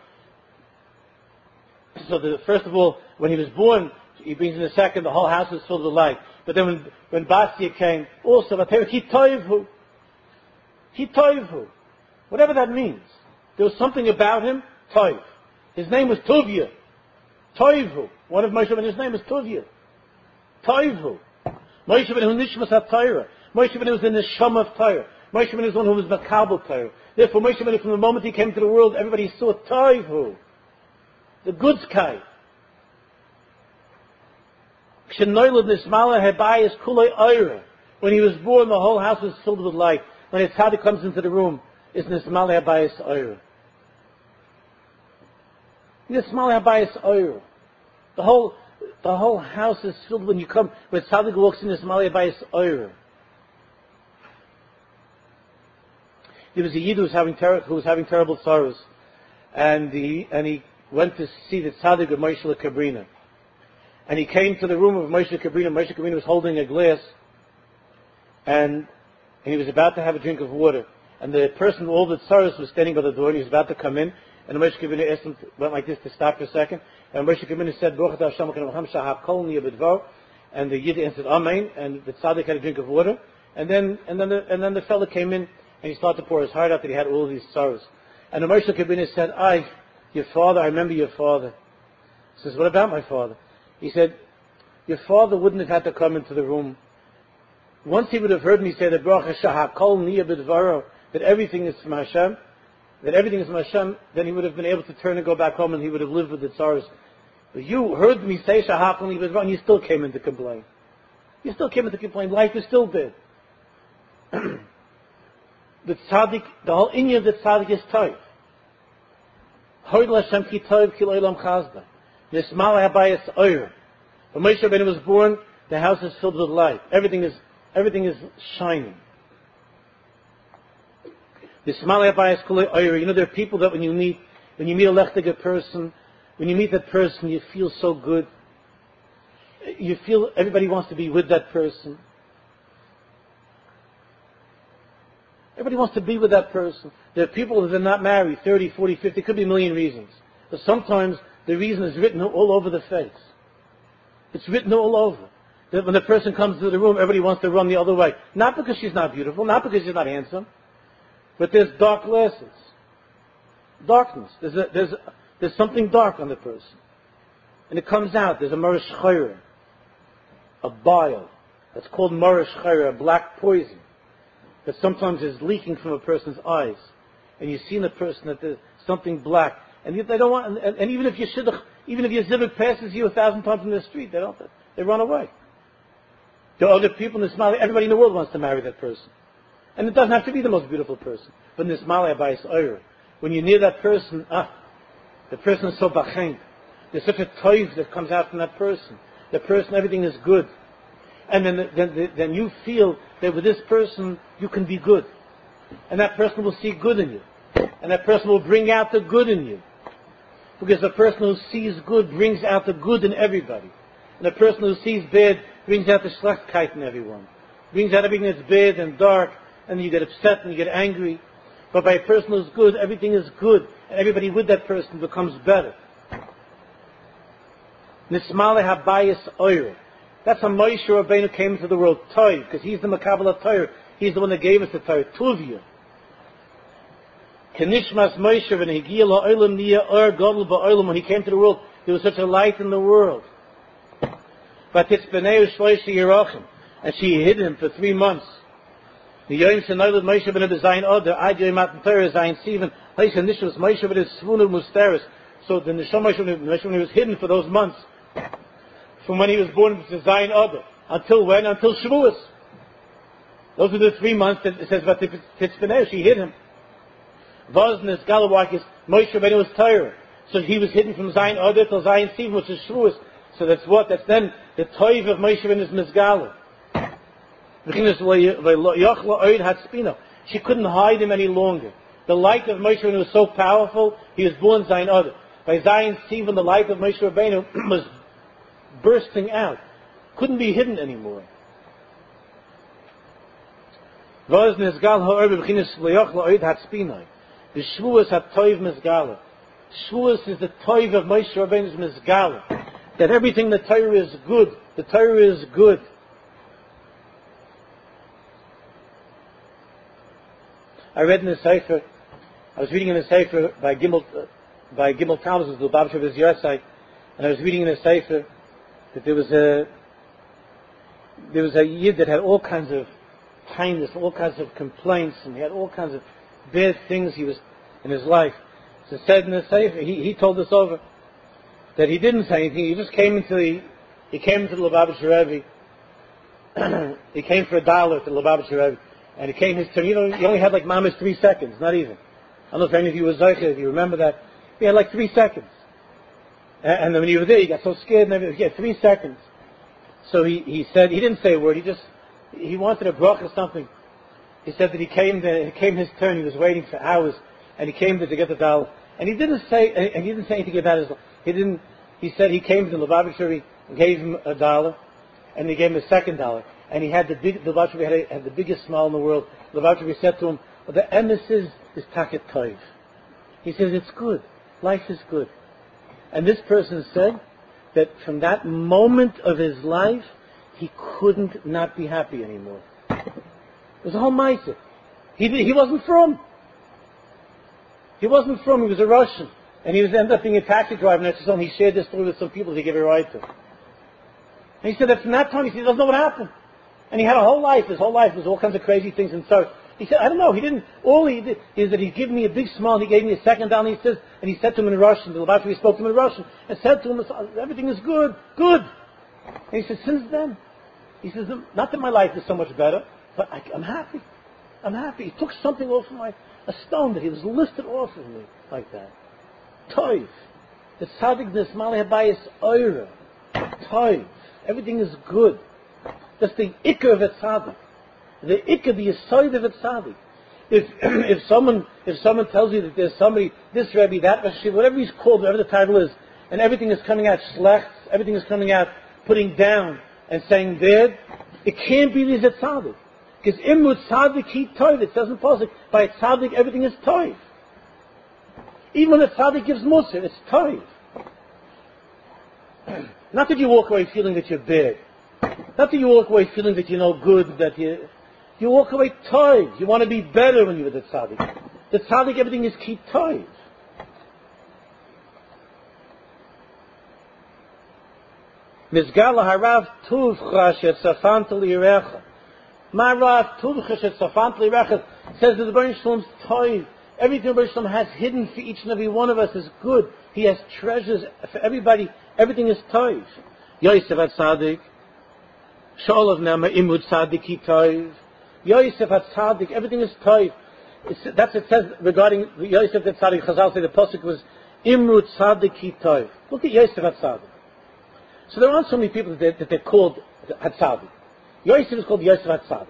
So the, first of all, when he was born, he brings in a second, the whole house was filled with light. But then when, when Basia came, also, He toivhu. He toivhu. Whatever that means. There was something about him, toiv. His name was Tuvia. Toivhu. One of Moshe Rabbeinu's name was Tuvia. Toivhu. Moshe Rabbeinu nishmas ha-Torah. Moshe Rabbeinu was in the Neshama of Torah. Moshe Rabbeinu was one who was Makabel Torah. Therefore, Moshe Rabbeinu, from the moment he came into the world, everybody saw toivhu. The good sky. When he was born, the whole house was filled with light. When his tzaddik comes into the room, it's Nismaleh Habayis Oira. Nismaleh Habayis Oira. The whole, the whole house is filled when you come, when tzaddik walks in, Nismaleh Habayis Oira. There was a Yid who was having, ter- who was having terrible sorrows. And he, and he went to see the tzaddik of Moshe Kabrina. And he came to the room of Moshe Kabrina. Moshe Kabrina was holding a glass, and, and he was about to have a drink of water. And the person, all the tsaros, was standing by the door, and he was about to come in. And Moshe Kabrina asked him, went like this to stop for a second. And Moshe Kabrina said, Baruch atah Hashem Elokeinu shahab kol niyeh b'dvar. And the Yid answered, Amen. And the tzaddik had a drink of water. And then, and then the, and then the fellow came in, and he started to pour his heart out that he had all these tsaros. And the Moshe Kabrina said, I, your father, I remember your father. He says, what about my father? He said, your father wouldn't have had to come into the room. Once he would have heard me say that Baruch Hashem Hakol Niyeh B'Dvaro, that everything is from Hashem, that everything is from Hashem, then he would have been able to turn and go back home and he would have lived with the tzaras. But you heard me say Shahaf when he was wrong, you still came in to complain. You still came in to complain. Life is still bad. The tzaddik, the whole inyan of the tzaddik is toiv. Hoydel Hashem ki toiv ki lo'olam chazda. Nismal habayis oyer. When Moshe Rabbeinu was born, the house is filled with light. Everything is, everything is shining. Nismal habayis kol oyer. You know, there are people that when you meet, when you meet a lechtige person, when you meet that person, you feel so good. You feel everybody wants to be with that person. Everybody wants to be with that person. There are people that are not married, thirty, forty, fifty, could be a million reasons. But sometimes the reason is written all over the face. It's written all over. That when the person comes to the room, everybody wants to run the other way. Not because she's not beautiful, not because she's not handsome, but there's dark glasses. Darkness. There's, a, there's, a, there's something dark on the person. And it comes out. There's a marash chayra, a bile. That's called marash chayra, a black poison. That sometimes is leaking from a person's eyes, and you see in the person that there's something black, and they don't want. And, and even if you should, even if your zivik passes you a thousand times in the street, they don't. They run away. There are other people in this Mali. Everybody in the world wants to marry that person, and it doesn't have to be the most beautiful person. But in this Mali Abayis Oyer, when you're near that person, ah, the person is so bachenk. There's such a toiv that comes out from that person. The person, everything is good. And then, then, then you feel that with this person, you can be good. And that person will see good in you. And that person will bring out the good in you. Because the person who sees good brings out the good in everybody. And the person who sees bad brings out the schlechtigkeit in everyone. Brings out everything that's bad and dark, and you get upset and you get angry. But by a person who's good, everything is good. And everybody with that person becomes better. Nismale habayis oyer. That's how Moshe Rabbeinu came into the world, Toiv, because he's the Makabel of Torah. He's the one that gave us the Torah, Tuvia. Kenishmas Moshe v'nehigia la'olam niya or gadol ba'olam. When he came to the world, there was such a light in the world. V'titzbeneu shloisha yerachim. And she hid him for three months. The Yom Shenoilad Moshe Rabbeinu Zayin Oder, Ad Yom Matan Torah Zayin Sivan, Heis Nishmas Moshe Rabbeinu Svunu Musteris. So the Neshama Moshe Rabbeinu was hidden for those months. From when he was born to Zayin Oder. Until when? Until Shavuos. Those are the three months that it says about Titzbeneh. She hid him. Vaznes Galawakis, Moshe Rabbeinu was Torah. So he was hidden from Zayin Oder till Zayin Sivan, which is Shavuos. So that's what? That's then the Toiv of Moshe Rabbeinu is Mizgala. She couldn't hide him any longer. The light of Moshe Rabbeinu was so powerful, he was born Zayin Oder. By Zayin Sivan, the light of Moshe Rabbeinu was bursting out. Couldn't be hidden anymore. The Shavuos had Toiv Mizgala. Shavuos is the Toiv of Moshe Rabbeinu's Mizgala. That everything the Torah is good. The Torah is good. I read in the Sefer, I was reading in the Sefer by Gimel, uh, by Gimel Talmud, the Lubavitcher of his Yersai, and I was reading in the Sefer that there was a there was a Yid that had all kinds of kindness, all kinds of complaints, and he had all kinds of bad things he was in his life. So it said in the Sefer, he, he told us over that he didn't say anything. He just came into the he came into the Lubavitcher Rebbe. He came for a dollar to the Lubavitcher Rebbe, and it came his turn. You know, he only had like mama's three seconds, not even. I don't know if any of you were Zeicher, if you remember that. He had like three seconds. And then when he was there, he got so scared and everything. He had three seconds. So he, he said, he didn't say a word, he just, he wanted a brach or something. He said that he came there, it came his turn, he was waiting for hours, and he came there to get the dollar. And he didn't say, and he didn't say anything about his, he didn't, he said he came to the Lubavitcher, he gave him a dollar, and he gave him a second dollar. And he had the big, the Lubavitcher had, had the biggest smile in the world. The Lubavitcher said to him, well, the emesis is taket toiv. He says, it's good. Life is good. And this person said that from that moment of his life, he couldn't not be happy anymore. It was a whole mindset. He, he wasn't from. He wasn't from, he was a Russian. And he was ended up being a taxi driver, and so he shared this story with some people to give a ride to. And he said that from that time, he said, he doesn't know what happened. And he had a whole life, his whole life was all kinds of crazy things and so. He said, I don't know. He didn't. All he did is that he gave me a big smile. And he gave me a second down. And he says, and he said to him in Russian. The Lubavitcher spoke to him in Russian and said to him, "Everything is good, good." And he said, since then, he says, not that my life is so much better, but I, I'm happy. I'm happy. He took something off of my, a stone that he was lifted off of me like that. Toiv. The tzaddik Malay Habayis Oira. Toiv. Everything is good. That's the ikar of a tzaddik. The ikar, the yisoid of a tzaddik. If if someone if someone tells you that there's somebody, this Rebbe, that Rebbe, whatever he's called, whatever the title is, and everything is coming out schlecht, everything is coming out putting down and saying bad, it can't be this a tzaddik. Because imut tzaddik he toiv. It doesn't possible. By a tzaddik everything is toiv. Even when a tzaddik gives musar, it's toiv. Not that you walk away feeling that you're bad. Not that you walk away feeling that you're no good, that you... You walk away toiv. You want to be better when you're with the tzaddik. The tzaddik, everything is ki toiv. Mizgala harav tuv chashet safant lirecha. Ma rav tuv chashet safant lirecha says that the Baruch Shalom's toiv. Everything the Baruch Shalom has hidden for each and every one of us is good. He has treasures for everybody. Everything is toiv. Yosef at tzaddik. Sholov nema imud tzaddik ki toiv. Yosef at tzaddik. Everything is toiv. That's what it says regarding Yosef at tzaddik. Chazal say the pasuk was imud tzaddik ki toiv. Look at Yosef at tzaddik. So there aren't so many people that they're, that they're called Hatzadik. Yosef is called Yosef Hatzadik.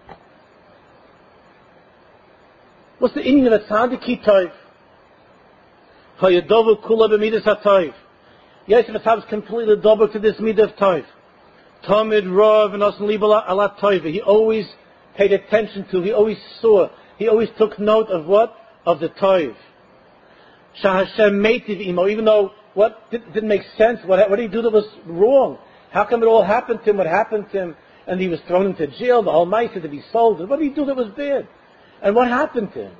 What's the meaning of Hatzadik? Ki toiv. Hayadovu kula b'midas hatoiv. Yosef Hatzadik is completely double to this midah of toiv. Tamid rov and osan libala ala toiv. He always paid attention to, he always saw, he always took note of what? Of the toiv. Shahashem meitiv imo, even though what did, didn't make sense, what, what did he do that was wrong? How come it all happened to him, what happened to him, and he was thrown into jail, the whole ma'aseh that he sold, what did he do that was bad? And what happened to him?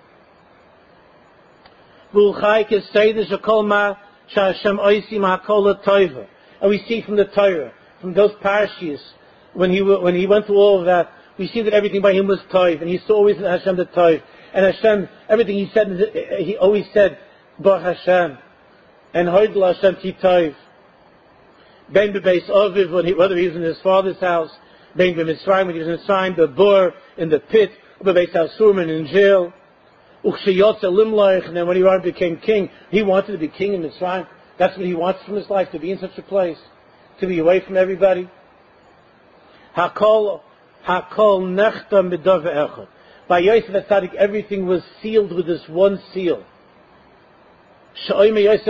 And we see from the Torah, from those parashiyos, when he, when he went through all of that, we see that everything by him was toiv, and he saw always in Hashem the toiv. And Hashem, everything he said, he always said, Baruch Hashem. And Hoidla Hashem Ki Toiv. Ben Bebeis Oviv, when he, whether he was in his father's house, Ben Bemitzrayim, when he was in Mitzrayim, the Bur, in the pit, Bebeis Hasurim, in jail. Uchshiyotze Limloich, and then when he became king, he wanted to be king in Mitzrayim. That's what he wants from his life, to be in such a place, to be away from everybody. Hakol, Hakol Nechtam B'Dov Echad. By Yosef HaTzadik, everything was sealed with this one seal. Remember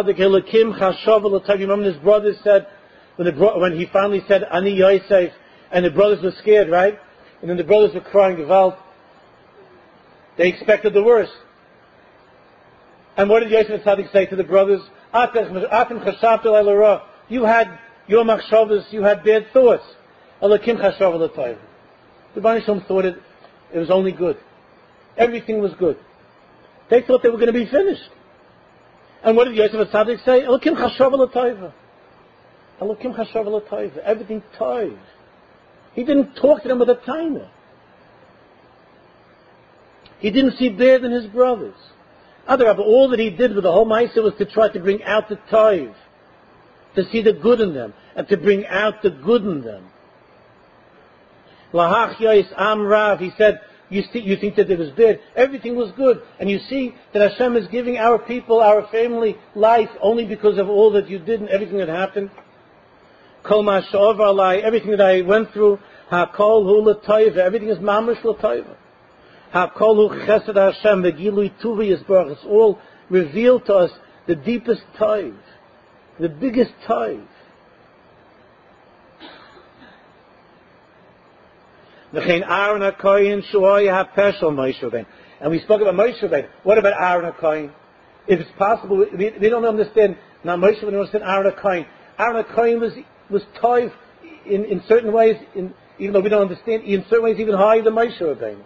his brothers said, when, the bro- when he finally said, Ani Yosef, and the brothers were scared, right? And then the brothers were crying, Gewalt. They expected the worst. And what did Yosef HaTzadik say to the brothers? You had your machshavas, you had bad thoughts. The Baruch Shalom thought it, it was only good. Everything was good. They thought they were going to be finished. And what did Yosef HaTzadik say? Elokim chashav l'toiva. Elokim chashav l'toiva. Everything toiv. He didn't talk to them with a timer. He didn't see bad in his brothers. Other, but all that he did with the whole ma'aseh was to try to bring out the toiv, to see the good in them, and to bring out the good in them. Lahach Yos Am Rav, he said, you, st- you think that it was bad. Everything was good. And you see that Hashem is giving our people, our family, life only because of all that you did and everything that happened. Kol ma she'over alai, everything that I went through, ha'kol hu l'toiva, everything is mamish l'toiva. Ha'kol hu chesed Hashem, v'gilui tuvi yisbarach. It's all revealed to us the deepest toiv, the biggest toiv. And we spoke about Moshe Rabbeinu. What about Aaron HaKohen? If it's possible, we, we don't understand. Now Moshe Rabbeinu understand Aaron HaKohen. Aaron HaKohen was was toiv in, in certain ways, in, even though we don't understand, in certain ways even higher than Moshe Rabbeinu.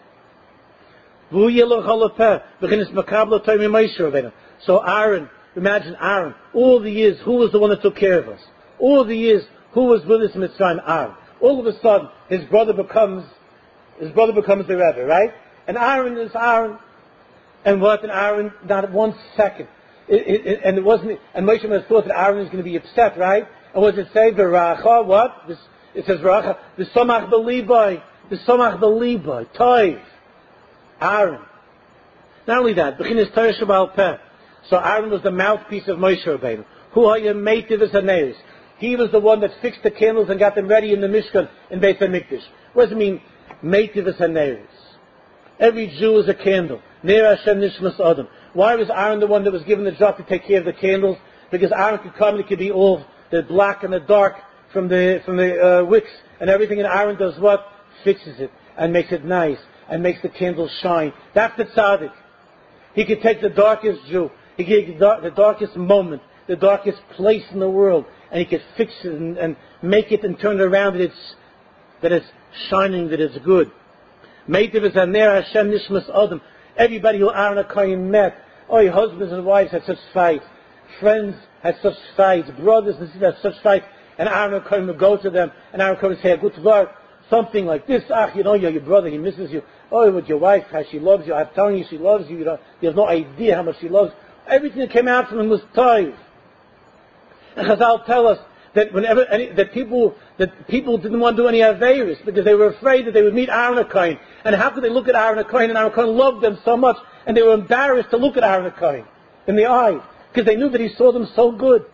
So Aaron, imagine Aaron, all the years, who was the one that took care of us? All the years, who was with us in Mitzrayim? Aaron. All of a sudden, his brother becomes His brother becomes the Rebbe, right? And Aaron is Aaron. And what? And Aaron, not one second. It, it, it, and it wasn't, and Moshe must have thought that Aaron is going to be upset, right? And what does it say? V'racha, what? This, it says V'racha, V'samach b'libai, V'samach b'libai, Toiv. Aaron. Not only that, B'chinas Torah Shabbat Peh. So Aaron was the mouthpiece of Moshe Rabbeinu. Who are you, Meitiv Haneis? He was the one that fixed the candles and got them ready in the Mishkan in Beit HaMikdash. What does it mean, Meitiv Haneis? Every Jew is a candle. Ner Hashem Nishmas Adam. Why was Aaron the one that was given the job to take care of the candles? Because Aaron could come and it could be all the black and the dark from the from the uh, wicks and everything. And Aaron does what? Fixes it and makes it nice and makes the candles shine. That's the tzaddik. He could take the darkest Jew. He could take the darkest moment, the darkest place in the world, and he could fix it and, and make it and turn it around that it's that it's shining, that it's good. Meitiv is Aner Hashem Nishmas Adam. Everybody who Aaron HaKohen met, oh, your husbands and wives had such fights, friends had such fights, brothers and sisters had such fights, and Aaron HaKohen would go to them, and Aaron HaKohen would say, good word, something like this, ah, you know, you're your brother, he misses you. Oh, with your wife, how she loves you. I'm telling you, she loves you. You, know, you have no idea how much she loves you. Everything that came out from him was toiv. And Chazal tell us that whenever any, that people that people didn't want to do any averis because they were afraid that they would meet Aaron HaKohen. And how could they look at Aaron HaKohen? And Aaron HaKohen loved them so much, and they were embarrassed to look at Aaron HaKohen in the eye because they knew that he saw them so good.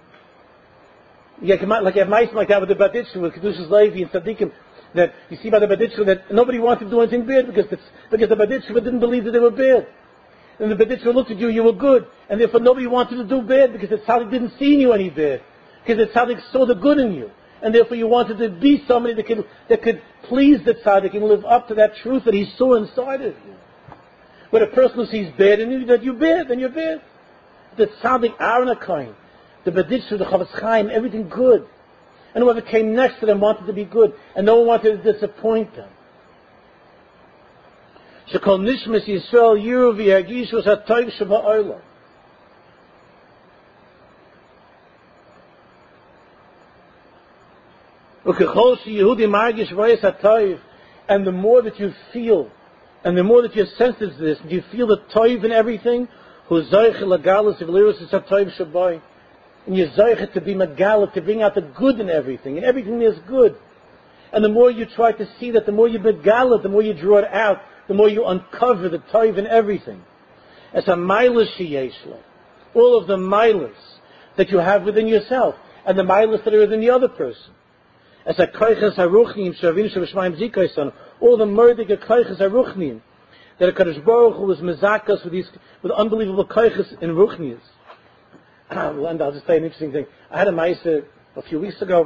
Like like you have mice like that with the Baditcher, with Kedushas Levi and Tzaddikim. That you see by the Baditcher that nobody wanted to do anything bad because the, because the Baditcher didn't believe that they were bad. And the Baditcher looked at you, you were good. And therefore nobody wanted to do bad because the tzaddik didn't see in you any bad. Because the tzaddik saw the good in you. And therefore you wanted to be somebody that could, that could please the tzaddik and live up to that truth that he saw inside of you. But a person who sees bad in you, that you're bad, then you're bad. The tzaddik, Aaron HaKohen, the Baditcher, the Chavetz Chaim, everything good. And whoever came next to them wanted to be good. And no one wanted to disappoint them. Shekol Nishmas Yisrael Yiru V'Yagishu Satoiv Sheba'olam. Ukechol Sheyehudi Margish V'Yis Hatoiv. And the more that you feel, and the more that you're sensitive to this, and you feel the toiv in everything, Hu Zoich L'Galus V'Lirus Satoiv Sheba'olam. And you're zoichet to be megala, to bring out the good in everything, and everything is good. And the more you try to see that, the more you megala, the more you draw it out, the more you uncover the toiv in everything. As a milas sheyeshla, all of the milas that you have within yourself, and the milas that are within the other person. As a koiches haruchnim shavin shavishmayim zikayson, all the murdige koiches haruchnim that a Kadosh Baruch Hu was mezakas with these, with unbelievable koiches in ruchnias. And I'll just say an interesting thing. I had a ma'aser a few weeks ago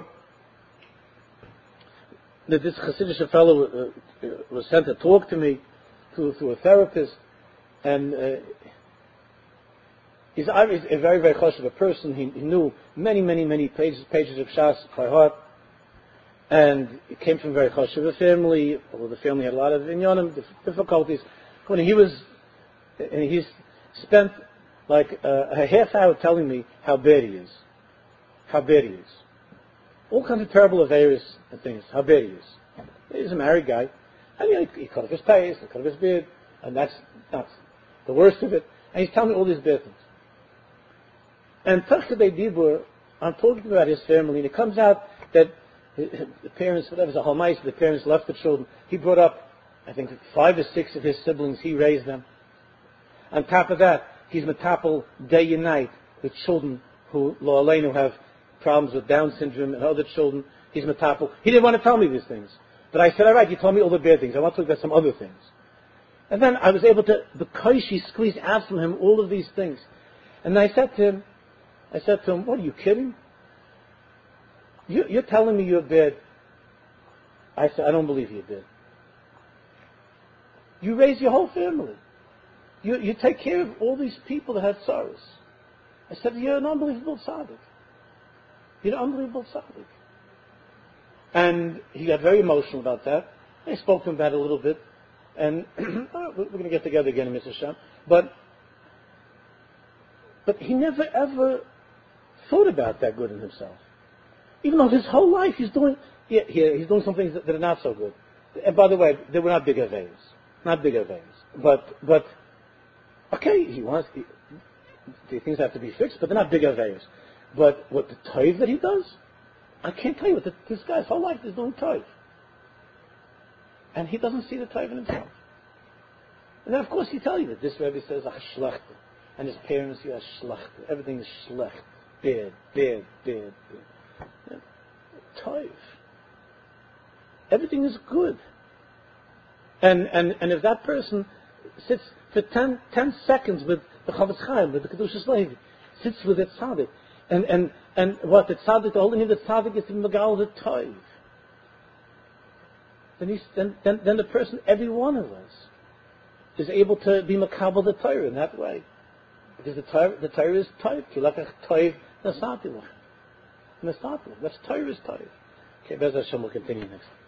that this Hasidic fellow uh, was sent to talk to me through, through a therapist, and uh, he's, he's a very, very chashuv a person. He, he knew many, many, many pages, pages of Shas by heart, and he came from a very chashuv a family. Although the family had a lot of inyanim, difficulties. When he was, and he's spent like uh, a half hour telling me how bad he is. How bad he is. All kinds of terrible averis and things. How bad he is. He's a married guy. And you know, he cut off his face, he cut off his beard, and that's not the worst of it. And he's telling me all these bad things. And Tachkadei Dibur, I'm talking about his family, and it comes out that the parents, whatever, the Halmais, the parents left the children. He brought up, I think, five or six of his siblings. He raised them. On top of that, he's metapel day and night with children who, lo aleinu, have problems with Down syndrome and other children. He's metapel. He didn't want to tell me these things. But I said, all right, you told me all the bad things. I want to talk about some other things. And then I was able to, because she squeezed out from him all of these things. And I said to him, I said to him, what, are you kidding? You, you're telling me you're bad. I said, I don't believe you're bad. You raise your whole family. You, you take care of all these people that have sorrows. I said, you're an unbelievable tzaddik. You're an unbelievable tzaddik. And he got very emotional about that. I spoke to him about it a little bit. And oh, we're going to get together again in Mister Sham. But, but he never ever thought about that good in himself. Even though his whole life he's doing, yeah, yeah, he's doing some things that, that are not so good. And by the way, they were not big aveis, not big aveis. But but okay, he wants he, the things have to be fixed, but they're not big aveis. But what the tov that he does, I can't tell you what the, this guy's whole life is doing tov, and he doesn't see the tov in himself. And then of course he tell you that this Rebbe says ach schlecht, and his parents say ach schlecht. Everything is schlecht, bad, bad, bad, bad. Tov. Everything is good. And, and, and if that person sits for ten, ten seconds with the Chavetz Chaim, with the Kedushas Levi, sits with the tzaddik, and, and, and what the tzaddik, the holding of the tzaddik is the Megal the Tov, then, he's, then, then, then the person, every one of us, is able to be Makabel the Torah in that way. Because the Torah, the Torah is Tov. Kilakach Tov Nasatilach. Nasatilach. That's Torah is Tov. Okay, Bez Hashem will continue next.